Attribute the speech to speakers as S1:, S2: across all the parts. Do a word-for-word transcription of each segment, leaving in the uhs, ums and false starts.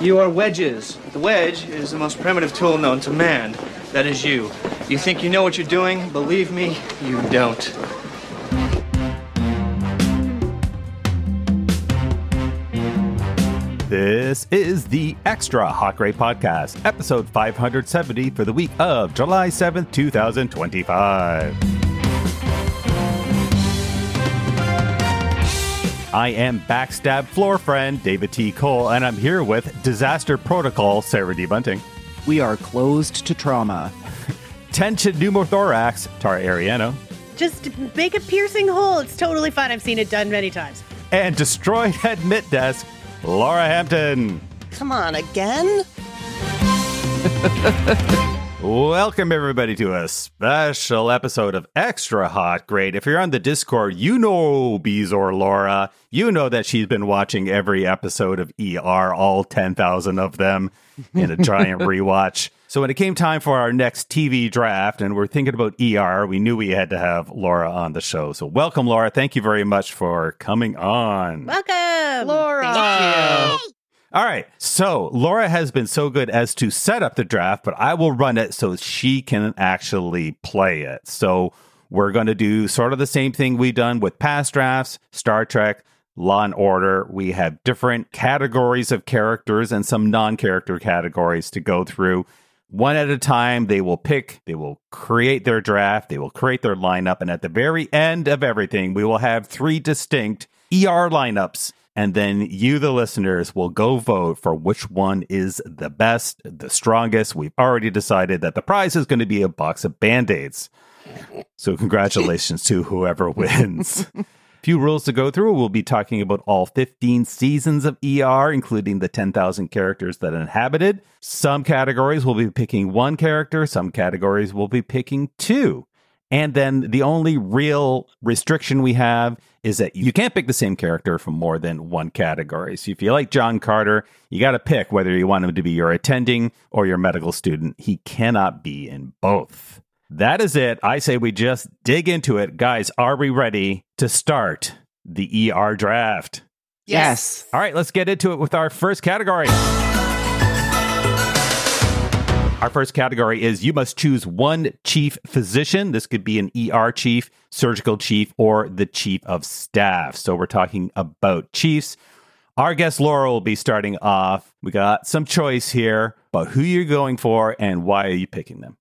S1: You are wedges. The wedge is the most primitive tool known to man. That is you. You think you know what you're doing? Believe me, you don't.
S2: This is the Extra Hot Grade Podcast, episode five hundred seventy for the week of July seventh, twenty twenty-five. I am Backstab Floor Friend David T. Cole, and I'm here with Disaster Protocol Sarah D. Bunting.
S3: We are closed to trauma.
S2: Tension pneumothorax Tara Ariano.
S4: Just make a piercing hole. It's totally fine. I've seen it done many times.
S2: And Destroyed Admit Desk Laura Hampton.
S5: Come on, again?
S2: Welcome, everybody, to a special episode of Extra Hot Grade. If you're on the Discord, you know Beezor Laura. You know that she's been watching every episode of E R, all ten thousand of them, in a giant rewatch. So when it came time for our next T V draft, and we're thinking about E R, we knew we had to have Laura on the show. So welcome, Laura. Thank you very much for coming on.
S4: Welcome,
S5: Laura.
S4: Thank you.
S2: All right, so Laura has been so good as to set up the draft, but I will run it so she can actually play it. So we're going to do sort of the same thing we've done with past drafts, Star Trek, Law and Order. We have different categories of characters and some non-character categories to go through. One at a time, they will pick, they will create their draft, they will create their lineup, and at the very end of everything, we will have three distinct E R lineups. And then you, the listeners, will go vote for which one is the best, the strongest. We've already decided that the prize is going to be a box of Band-Aids. So congratulations to whoever wins. Few rules to go through. We'll be talking about all fifteen seasons of E R, including the ten thousand characters that inhabited. Some categories will be picking one character. Some categories will be picking two. And then the only real restriction we have is that you can't pick the same character from more than one category. So if you like John Carter, you got to pick whether you want him to be your attending or your medical student. He cannot be in both. That is it. I say we just dig into it. Guys, are we ready to start the E R draft?
S3: Yes.
S2: All right, let's get into it with our first category. Our first category is you must choose one chief physician. This could be an E R chief, surgical chief, or the chief of staff. So we're talking about chiefs. Our guest Laura will be starting off. We got some choice here, but who you're going for and why are you picking them?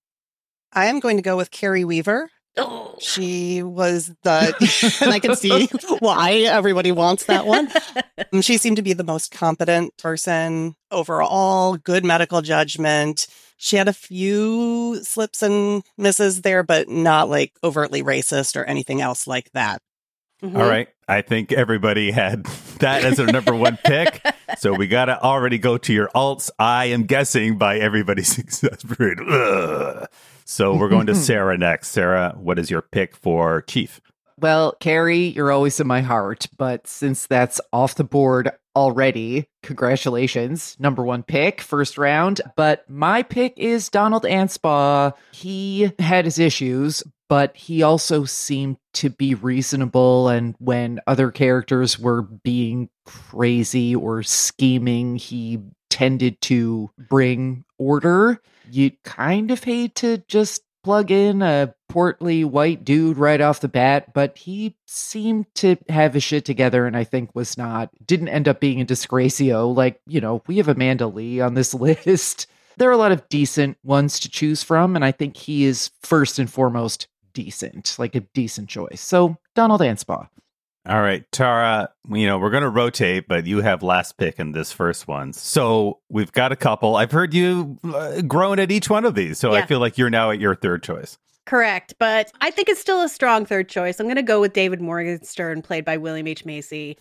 S5: I am going to go with Carrie Weaver. Oh. She was the, and I can see why everybody wants that one. She seemed to be the most competent person overall, good medical judgment. She had a few slips and misses there, but not like overtly racist or anything else like that.
S2: Mm-hmm. All right. I think everybody had that as their number one pick. So we got to already go to your alts. I am guessing by everybody's success rate. Ugh. So we're going to Sarah next. Sarah, what is your pick for chief?
S3: Well, Carrie, you're always in my heart, but since that's off the board already, congratulations. Number one pick, first round. But my pick is Donald Anspaugh. He had his issues, but he also seemed to be reasonable. And when other characters were being crazy or scheming, he tended to bring order. You kind of hate to just plug in a portly white dude right off the bat, but he seemed to have his shit together and I think was not, didn't end up being a disgracio. Like, you know, we have Amanda Lee on this list. There are a lot of decent ones to choose from, and I think he is first and foremost decent, like a decent choice. So, Donald Anspaugh.
S2: All right, Tara, you know, we're going to rotate, but you have last pick in this first one. So we've got a couple. I've heard you uh, groan at each one of these, so yeah. I feel like you're now at your third choice.
S4: Correct, but I think it's still a strong third choice. I'm going to go with David Morgenstern, played by William H. Macy.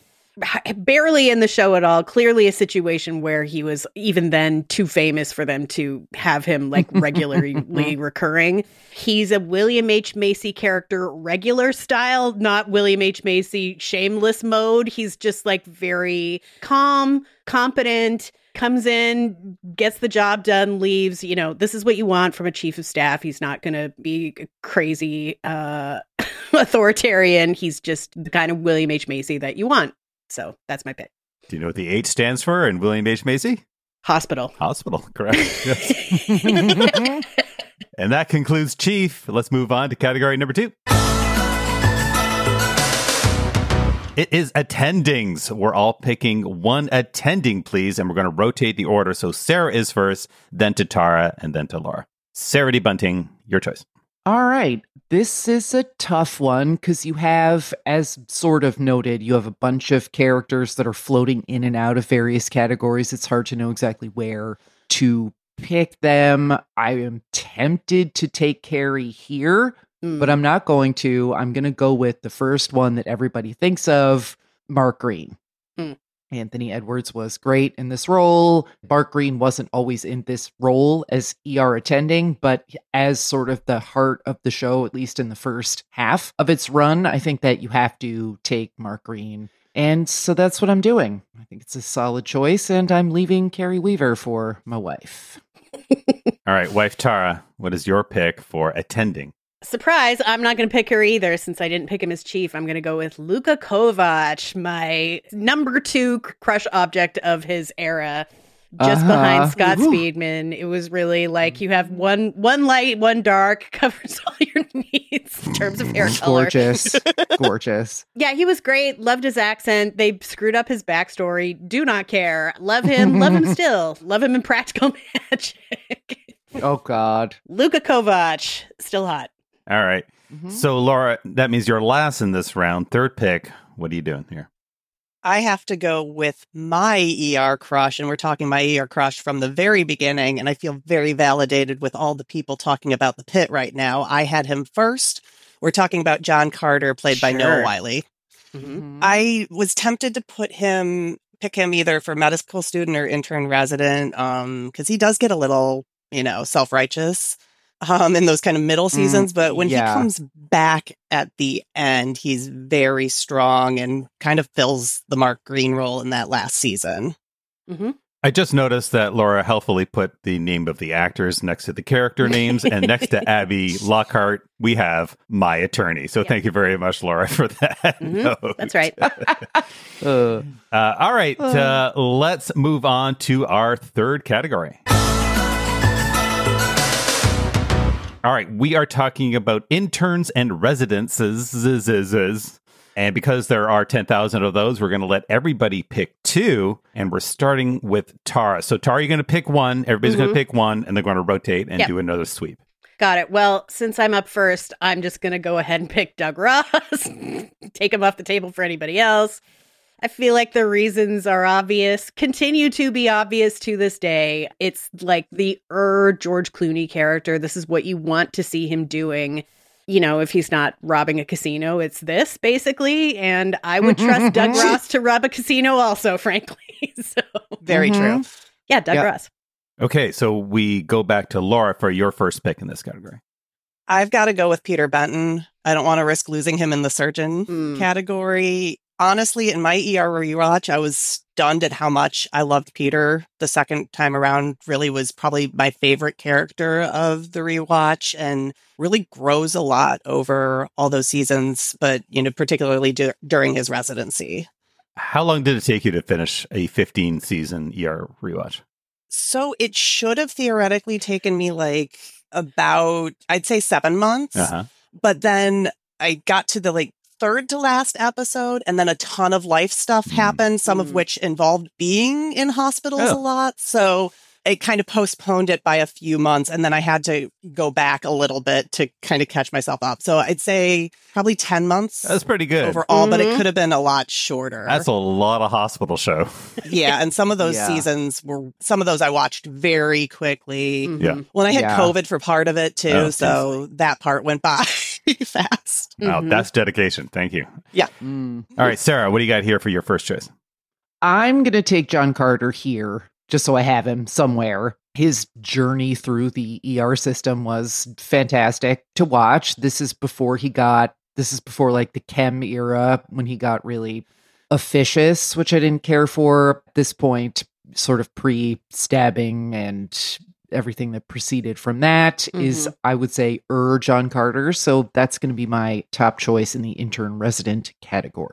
S4: Barely in the show at all. Clearly a situation where he was even then too famous for them to have him like regularly recurring. He's a William H. Macy character, regular style, not William H. Macy shameless mode. He's just like very calm, competent, comes in, gets the job done, leaves. You know, this is what you want from a chief of staff. He's not going to be crazy uh, authoritarian. He's just the kind of William H. Macy that you want. So that's my pick.
S2: Do you know what the H stands for in William H. Macy?
S4: Hospital.
S2: Hospital, correct. Yes. And that concludes Chief. Let's move on to category number two. It is attendings. We're all picking one attending, please, and we're going to rotate the order. So Sarah is first, then to Tara, and then to Laura. Sarah D. Bunting, your choice.
S3: All right. This is a tough one because you have, as sort of noted, you have a bunch of characters that are floating in and out of various categories. It's hard to know exactly where to pick them. I am tempted to take Carrie here, mm. but I'm not going to. I'm going to go with the first one that everybody thinks of, Mark Green. Mm. Anthony Edwards was great in this role. Mark Green wasn't always in this role as E R attending, but as sort of the heart of the show, at least in the first half of its run, I think that you have to take Mark Green. And so that's what I'm doing. I think it's a solid choice, and I'm leaving Carrie Weaver for my wife.
S2: All right, wife Tara, what is your pick for attending?
S4: Surprise, I'm not going to pick her either since I didn't pick him as chief. I'm going to go with Luka Kovac, my number two crush object of his era, just uh-huh. behind Scott Ooh. Speedman. It was really like you have one one light, one dark, covers all your needs in terms of hair color.
S3: Gorgeous. Gorgeous.
S4: Yeah, he was great. Loved his accent. They screwed up his backstory. Do not care. Love him. Love him still. Love him in Practical Magic.
S3: Oh, God.
S4: Luka Kovac, still hot.
S2: All right. Mm-hmm. So, Laura, that means you're last in this round. Third pick. What are you doing here?
S5: I have to go with my E R crush, and we're talking my E R crush from the very beginning, and I feel very validated with all the people talking about the pit right now. I had him first. We're talking about John Carter, played sure. by Noah Wyle. Mm-hmm. I was tempted to put him, pick him either for medical student or intern resident, um, because he does get a little, you know, self-righteous. Um, in those kind of middle seasons, mm, but when yeah. he comes back at the end, he's very strong and kind of fills the Mark Green role in that last season.
S4: Mm-hmm.
S2: I just noticed that Laura helpfully put the name of the actors next to the character names, and next to Abby Lockhart, we have My Attorney. So yeah. thank you very much, Laura, for that.
S4: Mm-hmm. That's right.
S2: uh, uh, all right, uh, let's move on to our third category. All right, we are talking about interns and residences. And because there are ten thousand of those, we're going to let everybody pick two. And we're starting with Tara. So, Tara, you're going to pick one. Everybody's mm-hmm. going to pick one. And they're going to rotate and yep. do another sweep.
S4: Got it. Well, since I'm up first, I'm just going to go ahead and pick Doug Ross. Take him off the table for anybody else. I feel like the reasons are obvious, continue to be obvious to this day. It's like the er George Clooney character. This is what you want to see him doing. You know, if he's not robbing a casino, it's this, basically. And I would trust Doug Ross to rob a casino also, frankly. So
S5: Very mm-hmm. true.
S4: Yeah, Doug yep. Ross.
S2: Okay, so we go back to Laura for your first pick in this category.
S5: I've got to go with Peter Benton. I don't want to risk losing him in the surgeon mm. category. Honestly, in my E R rewatch, I was stunned at how much I loved Peter. The second time around really was probably my favorite character of the rewatch, and really grows a lot over all those seasons, but, you know, particularly d- during his residency.
S2: How long did it take you to finish a fifteen season E R rewatch?
S5: So it should have theoretically taken me like about, I'd say seven months. Uh-huh. But then I got to the like third to last episode, and then a ton of life stuff happened, some of which involved being in hospitals oh. a lot. So it kind of postponed it by a few months, and then I had to go back a little bit to kind of catch myself up. So I'd say probably ten months.
S2: That's pretty good
S5: overall,
S4: mm-hmm.
S5: but it could have been a lot shorter.
S2: That's a lot of hospital show.
S5: Yeah, and some of those
S3: yeah.
S5: seasons were, some of those I watched very quickly.
S2: Mm-hmm. Yeah.
S5: When I had
S3: yeah.
S5: COVID for part of it too, oh, so
S2: geez.
S5: that part went by fast.
S2: Wow,
S4: mm-hmm.
S2: that's dedication. Thank you.
S5: Yeah.
S3: Mm.
S2: All right, Sarah, what do you got here for your first choice?
S3: I'm going to take John Carter here, just so I have him somewhere. His journey through the E R system was fantastic to watch. This is before he got, this is before like the chem era, when he got really officious, which I didn't care for. At this point, sort of pre-stabbing and everything that preceded from that mm-hmm. is, I would say, er John Carter. So that's going to be my top choice in the intern resident category.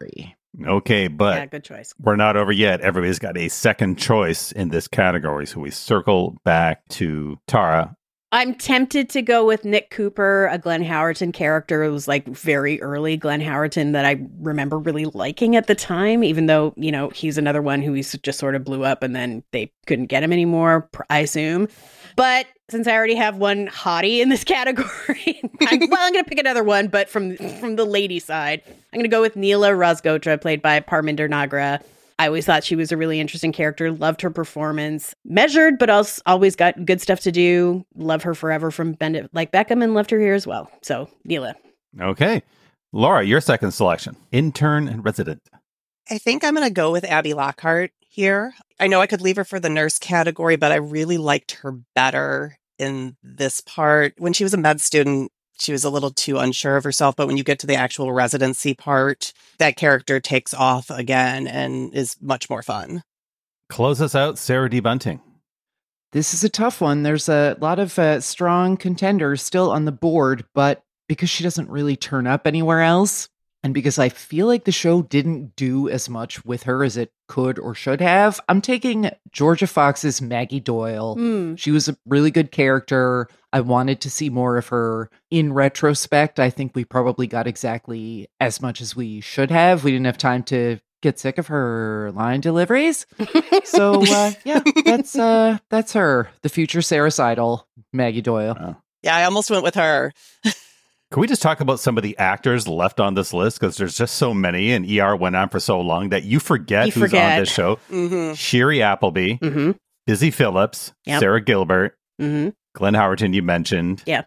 S2: Okay, but
S4: yeah, good choice.
S2: we're not over yet. Everybody's got a second choice in this category. So we circle back to Tara.
S4: I'm tempted to go with Nick Cooper, a Glenn Howerton character. It was like very early Glenn Howerton that I remember really liking at the time, even though, you know, he's another one who just sort of blew up and then they couldn't get him anymore, I assume. But since I already have one hottie in this category, I'm, well, I'm going to pick another one, but from from the lady side. I'm going to go with Neela Rosgotra, played by Parminder Nagra. I always thought she was a really interesting character. Loved her performance. Measured, but also always got good stuff to do. Love her forever from Bend It Like Beckham, and loved her here as well. So, Neela.
S2: Okay. Laura, your second selection. Intern and resident.
S5: I think I'm going to go with Abby Lockhart here. I know I could leave her for the nurse category, but I really liked her better in this part. When she was a med student, she was a little too unsure of herself, but when you get to the actual residency part, that character takes off again and is much more fun.
S2: Close us out, Sarah D. Bunting.
S3: This is a tough one. There's a lot of uh, strong contenders still on the board, but because she doesn't really turn up anywhere else, and because I feel like the show didn't do as much with her as it could or should have, I'm taking Georgia Fox's Maggie Doyle.
S4: Mm.
S3: She was a really good character. I wanted to see more of her. In retrospect, I think we probably got exactly as much as we should have. We didn't have time to get sick of her line deliveries. So, uh, yeah, that's uh, that's her. The future Sarah Seidel, Maggie Doyle.
S2: Oh.
S5: Yeah, I almost went with her.
S2: Can we just talk about some of the actors left on this list? Because there's just so many, and E R went on for so long that you forget
S4: You
S2: who's
S4: forget.
S2: on this show.
S5: Mm-hmm.
S2: Sherry Appleby,
S4: Mm-hmm.
S2: Busy Phillips,
S4: Yep.
S2: Sarah Gilbert,
S4: Mm-hmm.
S2: Glenn Howerton, you mentioned.
S4: Yeah.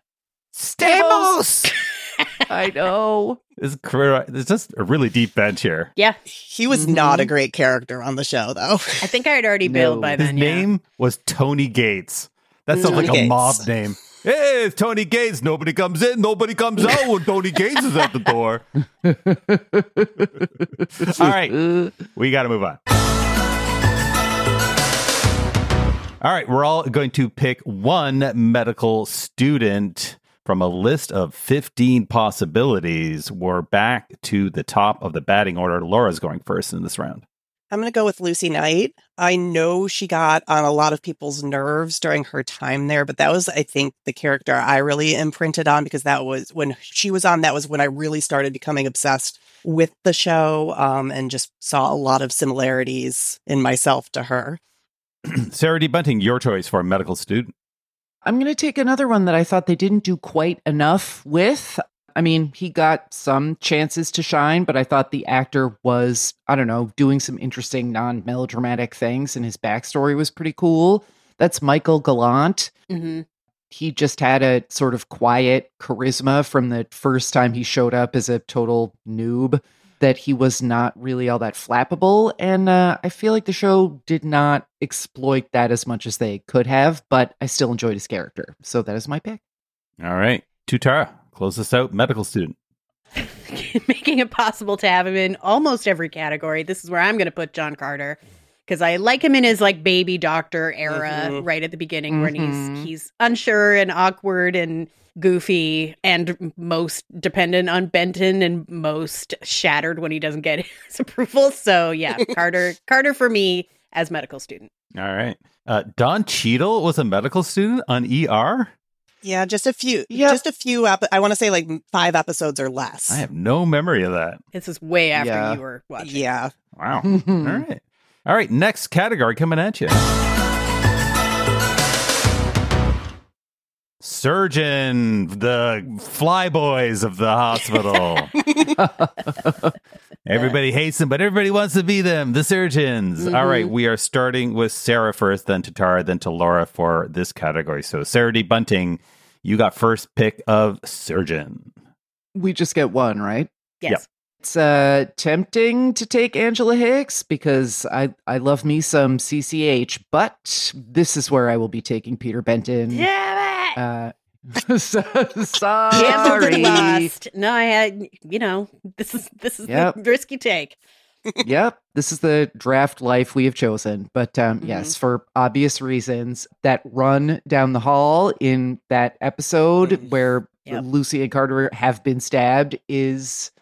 S2: Stamos!
S3: I know.
S2: It's, cr- it's just a really deep bench here.
S4: Yeah.
S5: He was
S3: Mhm.
S5: not a great character on the show, though.
S4: I think I had already
S3: No.
S4: bailed by
S2: His
S4: then. yeah.
S2: name was Tony Gates. That sounds
S5: Tony
S2: like a
S5: Gates.
S2: mob name. Hey, it's Tony Gates. Nobody comes in, nobody comes out when Tony Gates is at the door. All right,
S3: Uh,
S2: we got to move on. All right, we're all going to pick one medical student from a list of fifteen possibilities. We're back to the top of the batting order. Laura's going first in this round.
S5: I'm going to go with Lucy Knight. I know she got on a lot of people's nerves during her time there, but that was, I think, the character I really imprinted on, because that was when she was on, that was when I really started becoming obsessed with the show, um, and just saw a lot of similarities in myself to her.
S2: Sarah D. Bunting, your choice for a medical student.
S3: I'm going to take another one that I thought they didn't do quite enough with. I mean, he got some chances to shine, but I thought the actor was, I don't know, doing some interesting non-melodramatic things, and his backstory was pretty cool. That's Michael Gallant.
S4: Mm-hmm.
S3: He just had a sort of quiet charisma from the first time he showed up as a total noob, that he was not really all that flappable. And uh, I feel like the show did not exploit that as much as they could have, but I still enjoyed his character. So that is my pick.
S2: All right, Tutara, close this out. Medical student.
S4: Making it possible to have him in almost every category. This is where I'm going to put John Carter, because I like him in his like baby doctor era,
S5: Mhm.
S4: right at the beginning, when
S3: Mhm.
S4: he's he's unsure and awkward and goofy and most dependent on Benton and most shattered when he doesn't get his approval. So yeah, Carter Carter for me as medical student.
S2: All right. Uh, Don Cheadle was a medical student on E R?
S5: Yeah, just a few,
S3: Yep.
S5: just a few, ep- I want to say like five episodes or less.
S2: I have no memory of that.
S4: This is way after
S3: Yeah.
S4: you were watching.
S5: Yeah.
S2: Wow. All right. All right. Next category coming at you. Surgeon, the flyboys of the hospital. Everybody hates them, but everybody wants to be them, the surgeons. All right, we are starting with Sarah first, then to Tara, then to Laura for this category. So, Sarah D. Bunting, you got first pick of surgeon.
S3: We just get one, right?
S4: Yes.
S2: Yep.
S3: It's uh, tempting to take Angela Hicks because I, I love me some C C H, but this is where I will be taking Peter Benton.
S4: Damn it!
S3: Uh, so,
S4: Gambled
S3: sorry.
S4: and lost. No, I had, you know, this is this is
S3: Yep.
S4: the risk you take.
S3: Yep, this is the draft life we have chosen. But um,
S4: Mhm.
S3: yes, for obvious reasons, that run down the hall in that episode
S5: Mhm.
S3: where
S4: Yep.
S3: Lucy and Carter have been stabbed is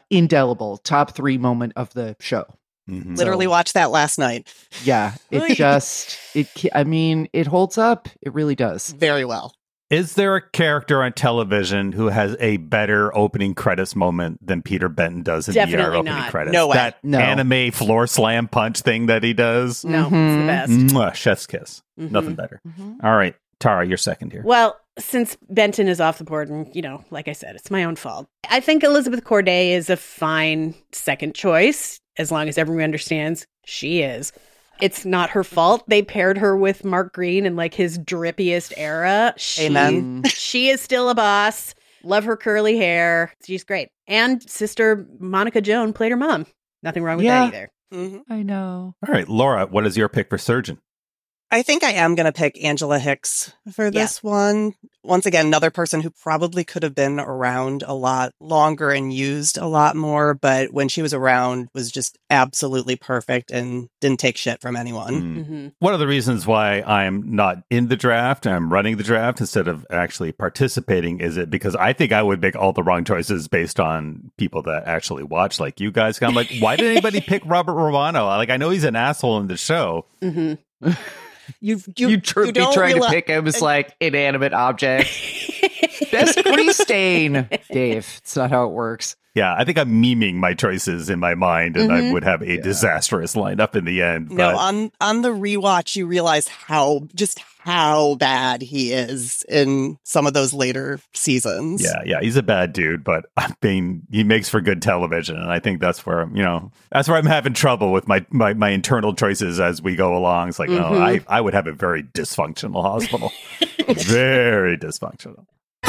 S3: indelible top three moment of the show.
S2: Mhm.
S5: Literally
S3: So-
S5: watched that last night.
S3: Yeah, it just it. ca- I mean, it holds up. It really does.
S5: Very well.
S2: Is there a character on television who has a better opening credits moment than Peter Benton does in the E R
S4: Definitely
S2: opening
S4: not.
S2: credits?
S5: No way.
S2: That
S3: No.
S2: anime floor slam punch thing that he does.
S4: No, it's the
S3: Mhm.
S4: best.
S2: Mwah, chef's kiss.
S4: Mhm.
S2: Nothing better. All right, Tara, you're second here.
S4: Well, since Benton is off the board, and you know, like I said, it's my own fault. I think Elizabeth Corday is a fine second choice, as long as everyone understands she is. It's not her fault they paired her with Mark Green in like his drippiest era. She,
S5: Amen.
S4: she is still a boss. Love her curly hair. She's great. And sister Monica Joan played her mom. Nothing wrong with
S3: Yeah.
S4: that either.
S5: Mhm.
S3: I know.
S2: All right, Laura, what is your pick for surgeon?
S5: I think I am going to pick Angela Hicks for this one. Once again, another person who probably could have been around a lot longer and used a lot more, but when she was around was just absolutely perfect and didn't take shit from anyone.
S2: Mm.
S4: hmm
S2: One of the reasons why I'm not in the draft, I'm running the draft instead of actually participating, is it because I think I would make all the wrong choices based on people that actually watch, like you guys. I'm like, why did anybody pick Robert Romano? Like, I know he's an asshole in the show.
S4: hmm
S5: You,
S3: You, tr- be
S5: don't
S3: trying
S5: reali-
S3: to pick him as like inanimate object. Best grease stain, Dave. It's not how it works.
S2: Yeah, I think I'm memeing my choices in my mind, and I
S4: Mhm.
S2: would have a disastrous lineup in the end.
S5: No,
S2: but-
S5: on on the rewatch, you realize how just how bad he is in some of those later seasons.
S2: Yeah, yeah, he's a bad dude, but I mean, he makes for good television, and I think that's where you know that's where I'm having trouble with my my, my internal choices as we go along. It's like, no,
S4: Mhm.
S2: I I would have a very dysfunctional hospital, very dysfunctional.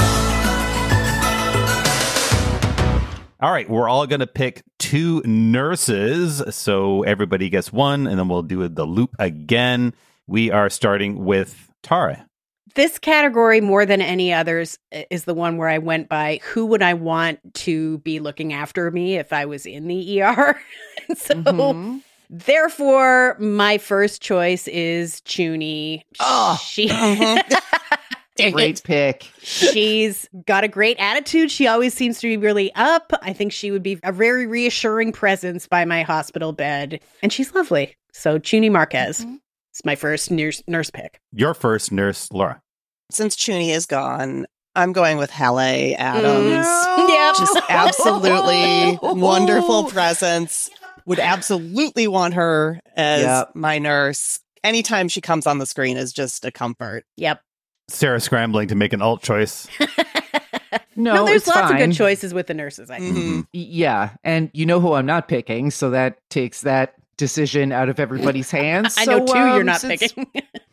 S2: All right, we're all going to pick two nurses, so everybody gets one, and then we'll do the loop again. We are starting with Tara.
S4: This category, more than any others, is the one where I went by who would I want to be looking after me if I was in the E R. so,
S3: Mhm.
S4: therefore, my first choice is Chuny.
S3: Oh.
S4: She,
S5: Mhm. Dang
S3: Great
S5: it.
S3: pick.
S4: she's got a great attitude. She always seems to be really up. I think she would be a very reassuring presence by my hospital bed, and she's lovely. So, Chuny Marquez
S3: Mhm.
S4: is my first nurse, nurse pick.
S2: Your first nurse, Laura.
S5: Since Chuny is gone, I'm going with Halle Adams.
S4: Mm. Yep.
S5: Just absolutely wonderful presence. Would absolutely want her as
S3: Yep.
S5: my nurse. Anytime she comes on the screen is just a comfort.
S4: Yep.
S2: Sarah scrambling to make an alt choice.
S3: No,
S4: No, there's
S3: it's
S4: lots
S3: fine.
S4: of good choices with the nurses, I think.
S5: Mhm.
S3: Y- Yeah, and you know who I'm not picking, so that takes that decision out of everybody's hands.
S4: I know
S3: So,
S4: two you're
S3: um,
S4: not
S3: since-
S4: picking.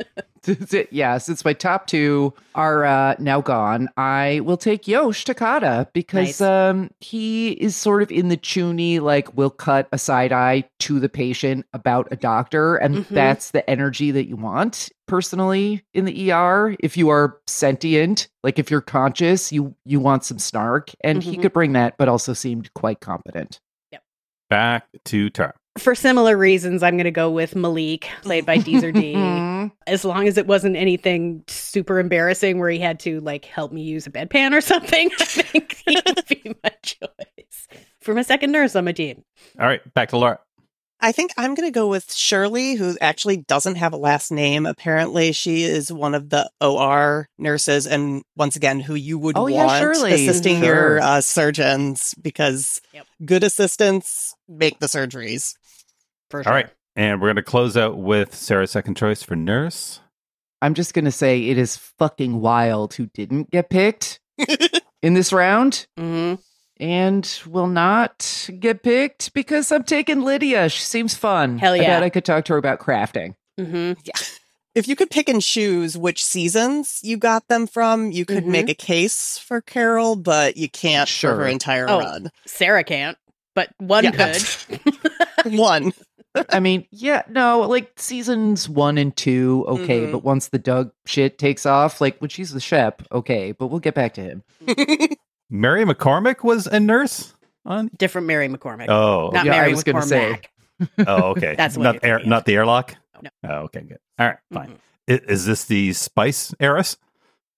S3: Yeah, since my top two are uh, now gone, I will take Yosh Takada because
S4: Nice.
S3: um, he is sort of in the Chuny, like, will cut a side eye to the patient about a doctor. And
S4: Mhm.
S3: that's the energy that you want personally in the E R. If you are sentient, like if you're conscious, you, you want some snark. And he
S4: Mhm.
S3: could bring that, but also seemed quite competent.
S2: Back to Tara.
S4: For similar reasons, I'm going to go with Malik, played by Deezer D.
S3: Mhm.
S4: As long as it wasn't anything super embarrassing where he had to, like, help me use a bedpan or something, I think he would be my choice. For my second nurse on my team.
S2: All right, back to Laura.
S5: I think I'm going to go with Shirley, who actually doesn't have a last name. Apparently, she is one of the O R nurses, and once again, who you would
S3: Oh,
S5: want
S3: yeah, Shirley.
S5: assisting
S3: Sure.
S5: your uh, surgeons, because
S4: Yep.
S5: good assistants make the surgeries.
S4: For
S2: All
S4: sure.
S2: right, and we're going to close out with Sarah's second choice for nurse.
S3: I'm just going to say it is fucking wild who didn't get picked in this round
S4: hmm
S3: and will not get picked because I'm taking Lydia. She seems fun.
S4: Hell
S3: I
S4: yeah.
S3: bet I could talk to her about crafting.
S4: hmm
S5: If you could pick and choose which seasons you got them from, you could
S4: Mhm.
S5: make a case for Carol, but you can't
S3: Sure.
S5: for her entire
S4: Oh.
S5: run.
S4: Sarah can't, but one
S5: Yeah.
S4: could.
S5: One.
S3: I mean, yeah, no, like seasons one and two, okay,
S5: Mhm.
S3: but once the Doug shit takes off, like when she's the Shep, okay, but we'll get back to him.
S2: Mary McCormick was a nurse on.
S4: Different Mary McCormick.
S2: Oh,
S4: Not
S3: yeah, I
S4: Mary
S3: was gonna say.
S4: McCormack.
S2: oh, okay.
S4: That's what
S2: not
S4: you're
S2: air,
S4: thinking
S2: not the airlock.
S4: No.
S2: Oh, okay, good. All right, fine.
S4: Mhm.
S2: I- Is this the Spice heiress?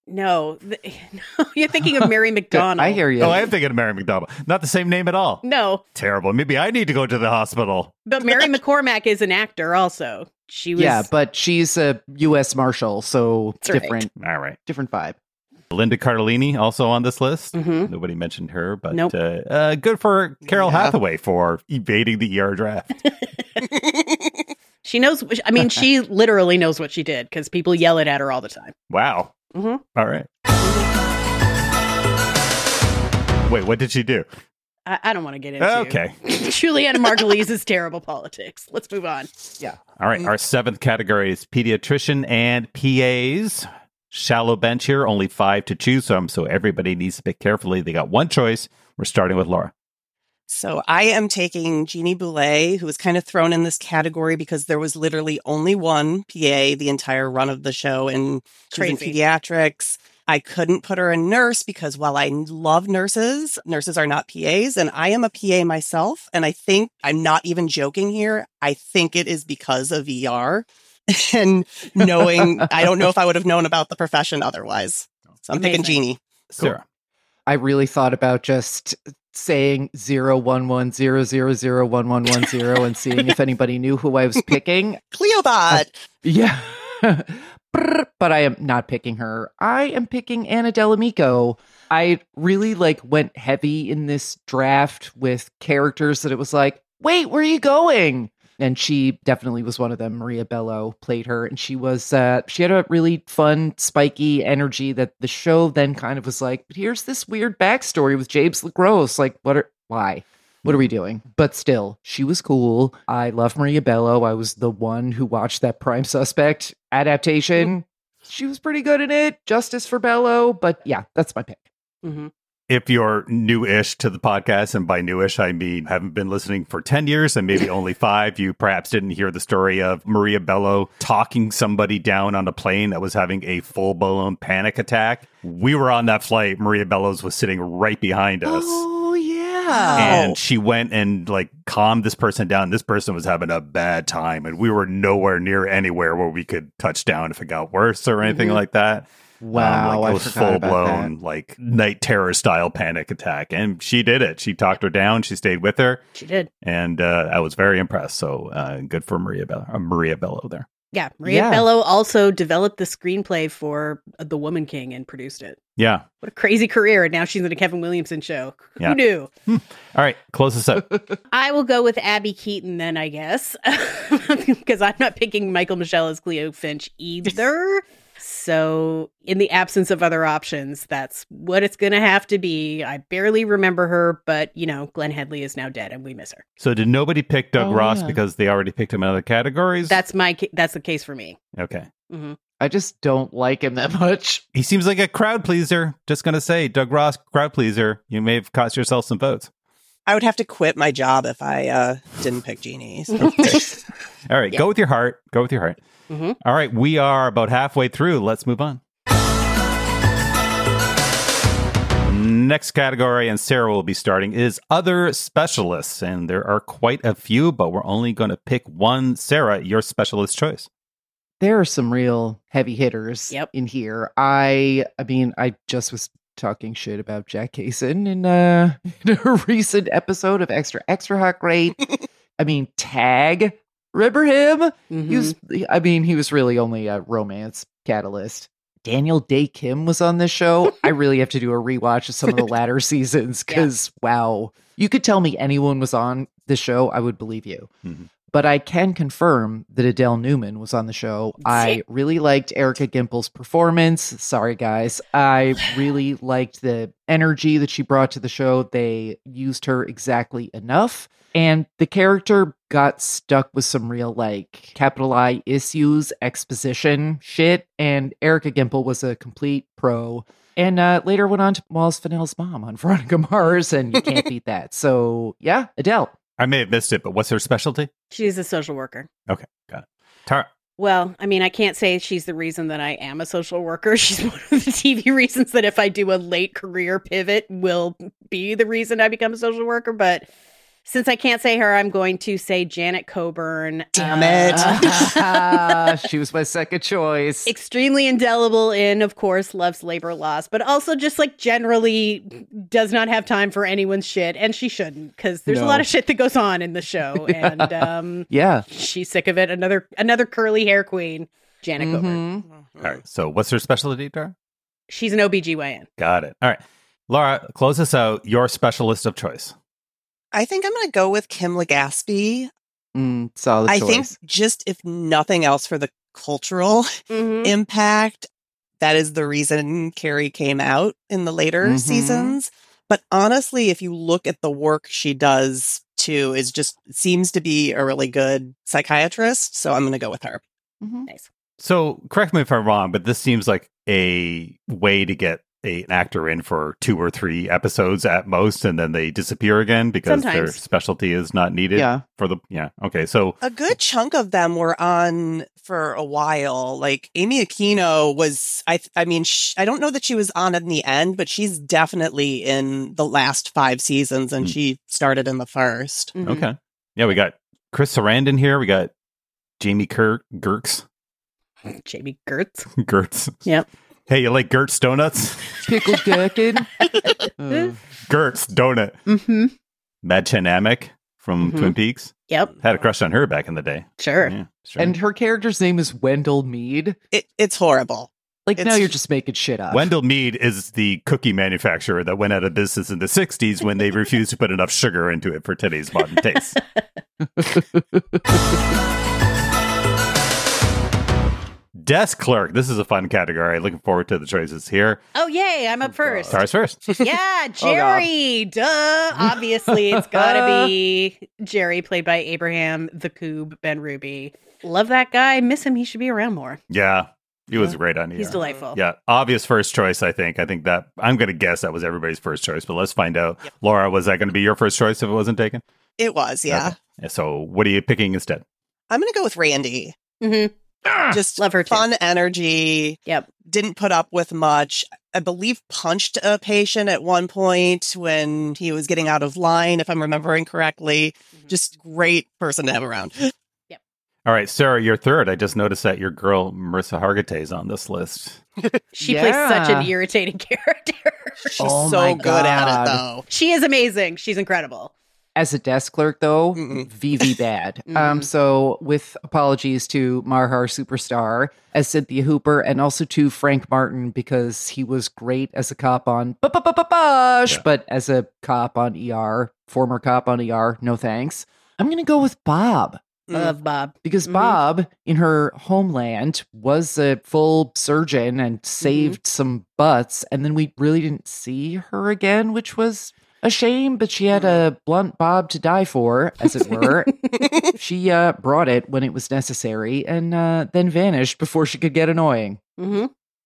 S4: No, th- no, you're thinking of Mary McDonald.
S3: I hear you.
S2: Oh, I am thinking of Mary McDonald. Not the same name at all.
S4: No,
S2: Terrible. Maybe I need to go to the hospital.
S4: but Mary McCormack is an actor also. She was.
S3: Yeah, but she's a U S Marshal, so
S4: That's right.
S3: different,
S2: All right.
S3: different vibe.
S2: Linda Cardellini also on this list.
S4: Mhm.
S2: Nobody mentioned her, but
S4: Nope.
S2: uh, uh, good for Carol
S5: Yeah.
S2: Hathaway for evading the E R draft.
S4: She knows. I mean, she literally knows what she did because people yell it at her all the time.
S2: Wow.
S4: hmm
S2: All right. Wait, what did she do?
S4: I, I don't want to get into.
S2: Okay.
S4: Juliana Margulies' terrible politics. Let's move on.
S2: All right. Our seventh category is pediatrician and P As. Shallow bench here, only five to choose from, so everybody needs to pick carefully. They got one choice. We're starting with Laura.
S5: So I am taking Jeannie Boulet, who was kind of thrown in this category because there was literally only one P A the entire run of the show, and she was in
S4: Crazy.
S5: pediatrics. I couldn't put her in nurse because while I love nurses, nurses are not P As, and I am a P A myself. And I think I'm not even joking here. I think it is because of E R and knowing, I don't know if I would have known about the profession otherwise. So I'm
S4: Amazing.
S5: picking Jeannie.
S2: Sarah.
S3: I really thought about just saying zero one one zero zero zero one one one zero and seeing if anybody knew who I was picking.
S5: Cleobot.
S3: Yeah. Brr, but I am not picking her. I am picking Anna Delamico. I really like went heavy in this draft with characters that it was like, wait, where are you going? And she definitely was one of them. Maria Bello played her, and she was uh, she had a really fun, spiky energy that the show then kind of was like, but here's this weird backstory with James LaGrosse. Like, what are why? What are we doing? But still, she was cool. I love Maria Bello. I was the one who watched that Prime Suspect adaptation. She was pretty good in it. Justice for Bello. But yeah, that's my pick.
S4: hmm
S2: If you're new-ish to the podcast, and by newish, I mean haven't been listening for ten years and maybe only five, you perhaps didn't hear the story of Maria Bello talking somebody down on a plane that was having a full-blown panic attack. We were on that flight. Maria Bellows was sitting right behind us.
S3: Oh, yeah.
S2: And she went and like calmed this person down. This person was having a bad time, and we were nowhere near anywhere where we could touch down if it got worse or anything
S4: Mhm.
S2: like that.
S3: Wow.
S2: Um, like
S3: I
S2: it was
S3: forgot
S2: full
S3: about
S2: blown
S3: that.
S2: like night terror style panic attack, and she did it. She talked her down. She stayed with her,
S4: She did.
S2: and uh, I was very impressed. So uh, good for Maria Bello, uh, Maria Bello there.
S4: Yeah, Maria
S3: Yeah.
S4: Bello also developed the screenplay for The Woman King and produced it.
S2: Yeah.
S4: What a crazy career. And now she's in a Kevin Williamson show.
S2: Yeah.
S4: Who knew?
S2: All right, close this up.
S4: I will go with Abby Keaton then, I guess, because I'm not picking Michael Michelle as Cleo Finch either. So, in the absence of other options, that's what it's going to have to be. I barely remember her, but, you know, Glenn Headley is now dead and we miss her.
S2: So did nobody pick Doug
S3: Oh,
S2: Ross
S3: yeah.
S2: because they already picked him in other categories?
S4: That's my ca- that's the case for me.
S2: okay.
S4: hmm
S3: I just don't like him that much.
S2: He seems like a crowd pleaser. Just gonna say, Doug Ross, crowd pleaser. You may have cost yourself some votes.
S5: I would have to quit my job if I uh, didn't pick Jeannie. So.
S2: All right,
S4: Yeah.
S2: go with your heart. Go with your heart.
S4: hmm
S2: All right, we are about halfway through. Let's move on. Next category, and Sarah will be starting, is other specialists. And there are quite a few, but we're only going to pick one. Sarah, your specialist choice.
S3: There are some real heavy hitters
S4: Yep.
S3: in here. I I mean, I just was talking shit about Jack Kaysen in, uh, in a recent episode of Extra Extra Hot Great. I mean, Tag. Remember him? He was, I mean, he was really only a romance catalyst. Daniel Day Kim was on this show. I really have to do a rewatch of some of the latter seasons because, wow. You could tell me anyone was on the show, I would believe you.
S2: Mhm.
S3: But I can confirm that Adele Newman was on the show. I really liked Erica Gimple's performance. Sorry, guys. I really liked the energy that she brought to the show. They used her exactly enough. And the character got stuck with some real, like, capital I issues, exposition shit. And Erica Gimple was a complete pro. And uh, later went on to Moz Fennell's mom on Veronica Mars, and you can't beat that. So, yeah, Adele.
S2: I may have missed it, but what's her specialty?
S4: She's a social worker.
S2: Okay, got it. Tara.
S4: Well, I mean, I can't say she's the reason that I am a social worker. She's one of the T V reasons that if I do a late career pivot will be the reason I become a social worker. But Since I can't say her, I'm going to say Janet Coburn.
S5: Damn it.
S3: Ah, she was my second choice.
S4: Extremely indelible in, of course, loves labor loss, but also just like generally does not have time for anyone's shit, and she shouldn't, because there's
S3: No.
S4: a lot of shit that goes on in the show, and um,
S3: Yeah.
S4: she's sick of it. Another another curly hair queen, Janet Coburn.
S3: Mhm.
S2: All right. So what's her specialty, Tara?
S4: She's an O B G Y N.
S2: Got it. All right. Laura, close us out. Your specialist of choice.
S5: I think I'm going to go with Kim Legaspi.
S3: Mm, solid
S5: I
S3: choice.
S5: think just if nothing else for the cultural
S4: Mm-hmm.
S5: impact, that is the reason Carrie came out in the later
S3: Mhm.
S5: seasons. But honestly, if you look at the work she does too, is just seems to be a really good psychiatrist. So I'm going to go with her.
S3: Mhm.
S4: Nice.
S2: So correct me if I'm wrong, but this seems like a way to get a, an actor in for two or three episodes at most, and then they disappear again because their
S4: Sometimes.
S2: specialty is not needed
S3: Yeah.
S2: for the, yeah. Okay. So
S5: A good chunk of them were on for a while. Like Amy Aquino was, I, I mean, sh- I don't know that she was on in the end, but she's definitely in the last five seasons, and
S2: Mm.
S5: she started in the first.
S4: Mhm.
S2: okay. Yeah. We got Chris Sarandon here. We got Jamie Kurt Gertz.
S4: Jamie Gertz.
S2: Gertz.
S4: Yep.
S2: Hey, you like Gertz donuts?
S3: Pickled gherkin. Uh,
S2: Gertz donut.
S4: Mm-hmm.
S2: Madchen Amick from
S4: Mhm.
S2: Twin Peaks.
S4: Yep.
S2: Had a crush on her back in the day.
S4: Sure.
S2: Yeah, sure.
S3: and her character's name is Wendell Mead.
S5: It, it's horrible.
S3: Like, now
S5: It's-
S3: you're just making shit up.
S2: Wendell Mead is the cookie manufacturer that went out of business in the sixties when they refused to put enough sugar into it for today's modern taste. Desk clerk. This is a fun category. Looking forward to the choices here.
S4: Oh, yay. I'm up first.
S2: Stars first.
S4: Yeah, Jerry. Duh. Obviously, it's got to be Jerry, played by Abraham the Coob Ben Ruby. Love that guy. Miss him. He should be around more.
S2: Yeah, he was great on here.
S4: He's delightful.
S2: Yeah, obvious first choice, I think. I think that, I'm going to guess that was everybody's first choice, but let's find out. Laura, was that going to be your first choice if it wasn't taken?
S5: It was, yeah.
S2: Okay. So what are you picking instead?
S5: I'm going to go with Randy.
S4: Mm-hmm.
S5: Just
S4: Love her too.
S5: fun energy.
S4: Yep.
S5: Didn't put up with much. I believe punched a patient at one point when he was getting out of line, if I'm remembering correctly.
S4: Mm-hmm.
S5: Just great person to have around.
S2: All right, Sarah, you're third. I just noticed that your girl, Marissa Hargitay, is on this list.
S4: She
S3: Yeah.
S4: plays such an irritating character.
S5: She's
S3: Oh
S5: so
S3: my
S5: good at
S3: God.
S5: it, though.
S4: She is amazing. She's incredible.
S3: As a desk clerk, though,
S5: Mm-mm.
S3: V V bad.
S4: Mhm.
S3: Um, so with apologies to Marhar Superstar as Cynthia Hooper, and also to Frank Martin, because he was great as a cop on Bush,
S2: Yeah.
S3: but as a cop on E R, former cop on E R, no thanks. I'm gonna go with Bob.
S5: Mm.
S4: Love Bob.
S3: Because
S4: Mhm.
S3: Bob, in her homeland, was a full surgeon and saved some butts, and then we really didn't see her again, which was a shame, but she had a blunt Bob to die for, as it were. She uh, brought it when it was necessary, and uh, then vanished before she could get annoying.
S4: Mm-hmm.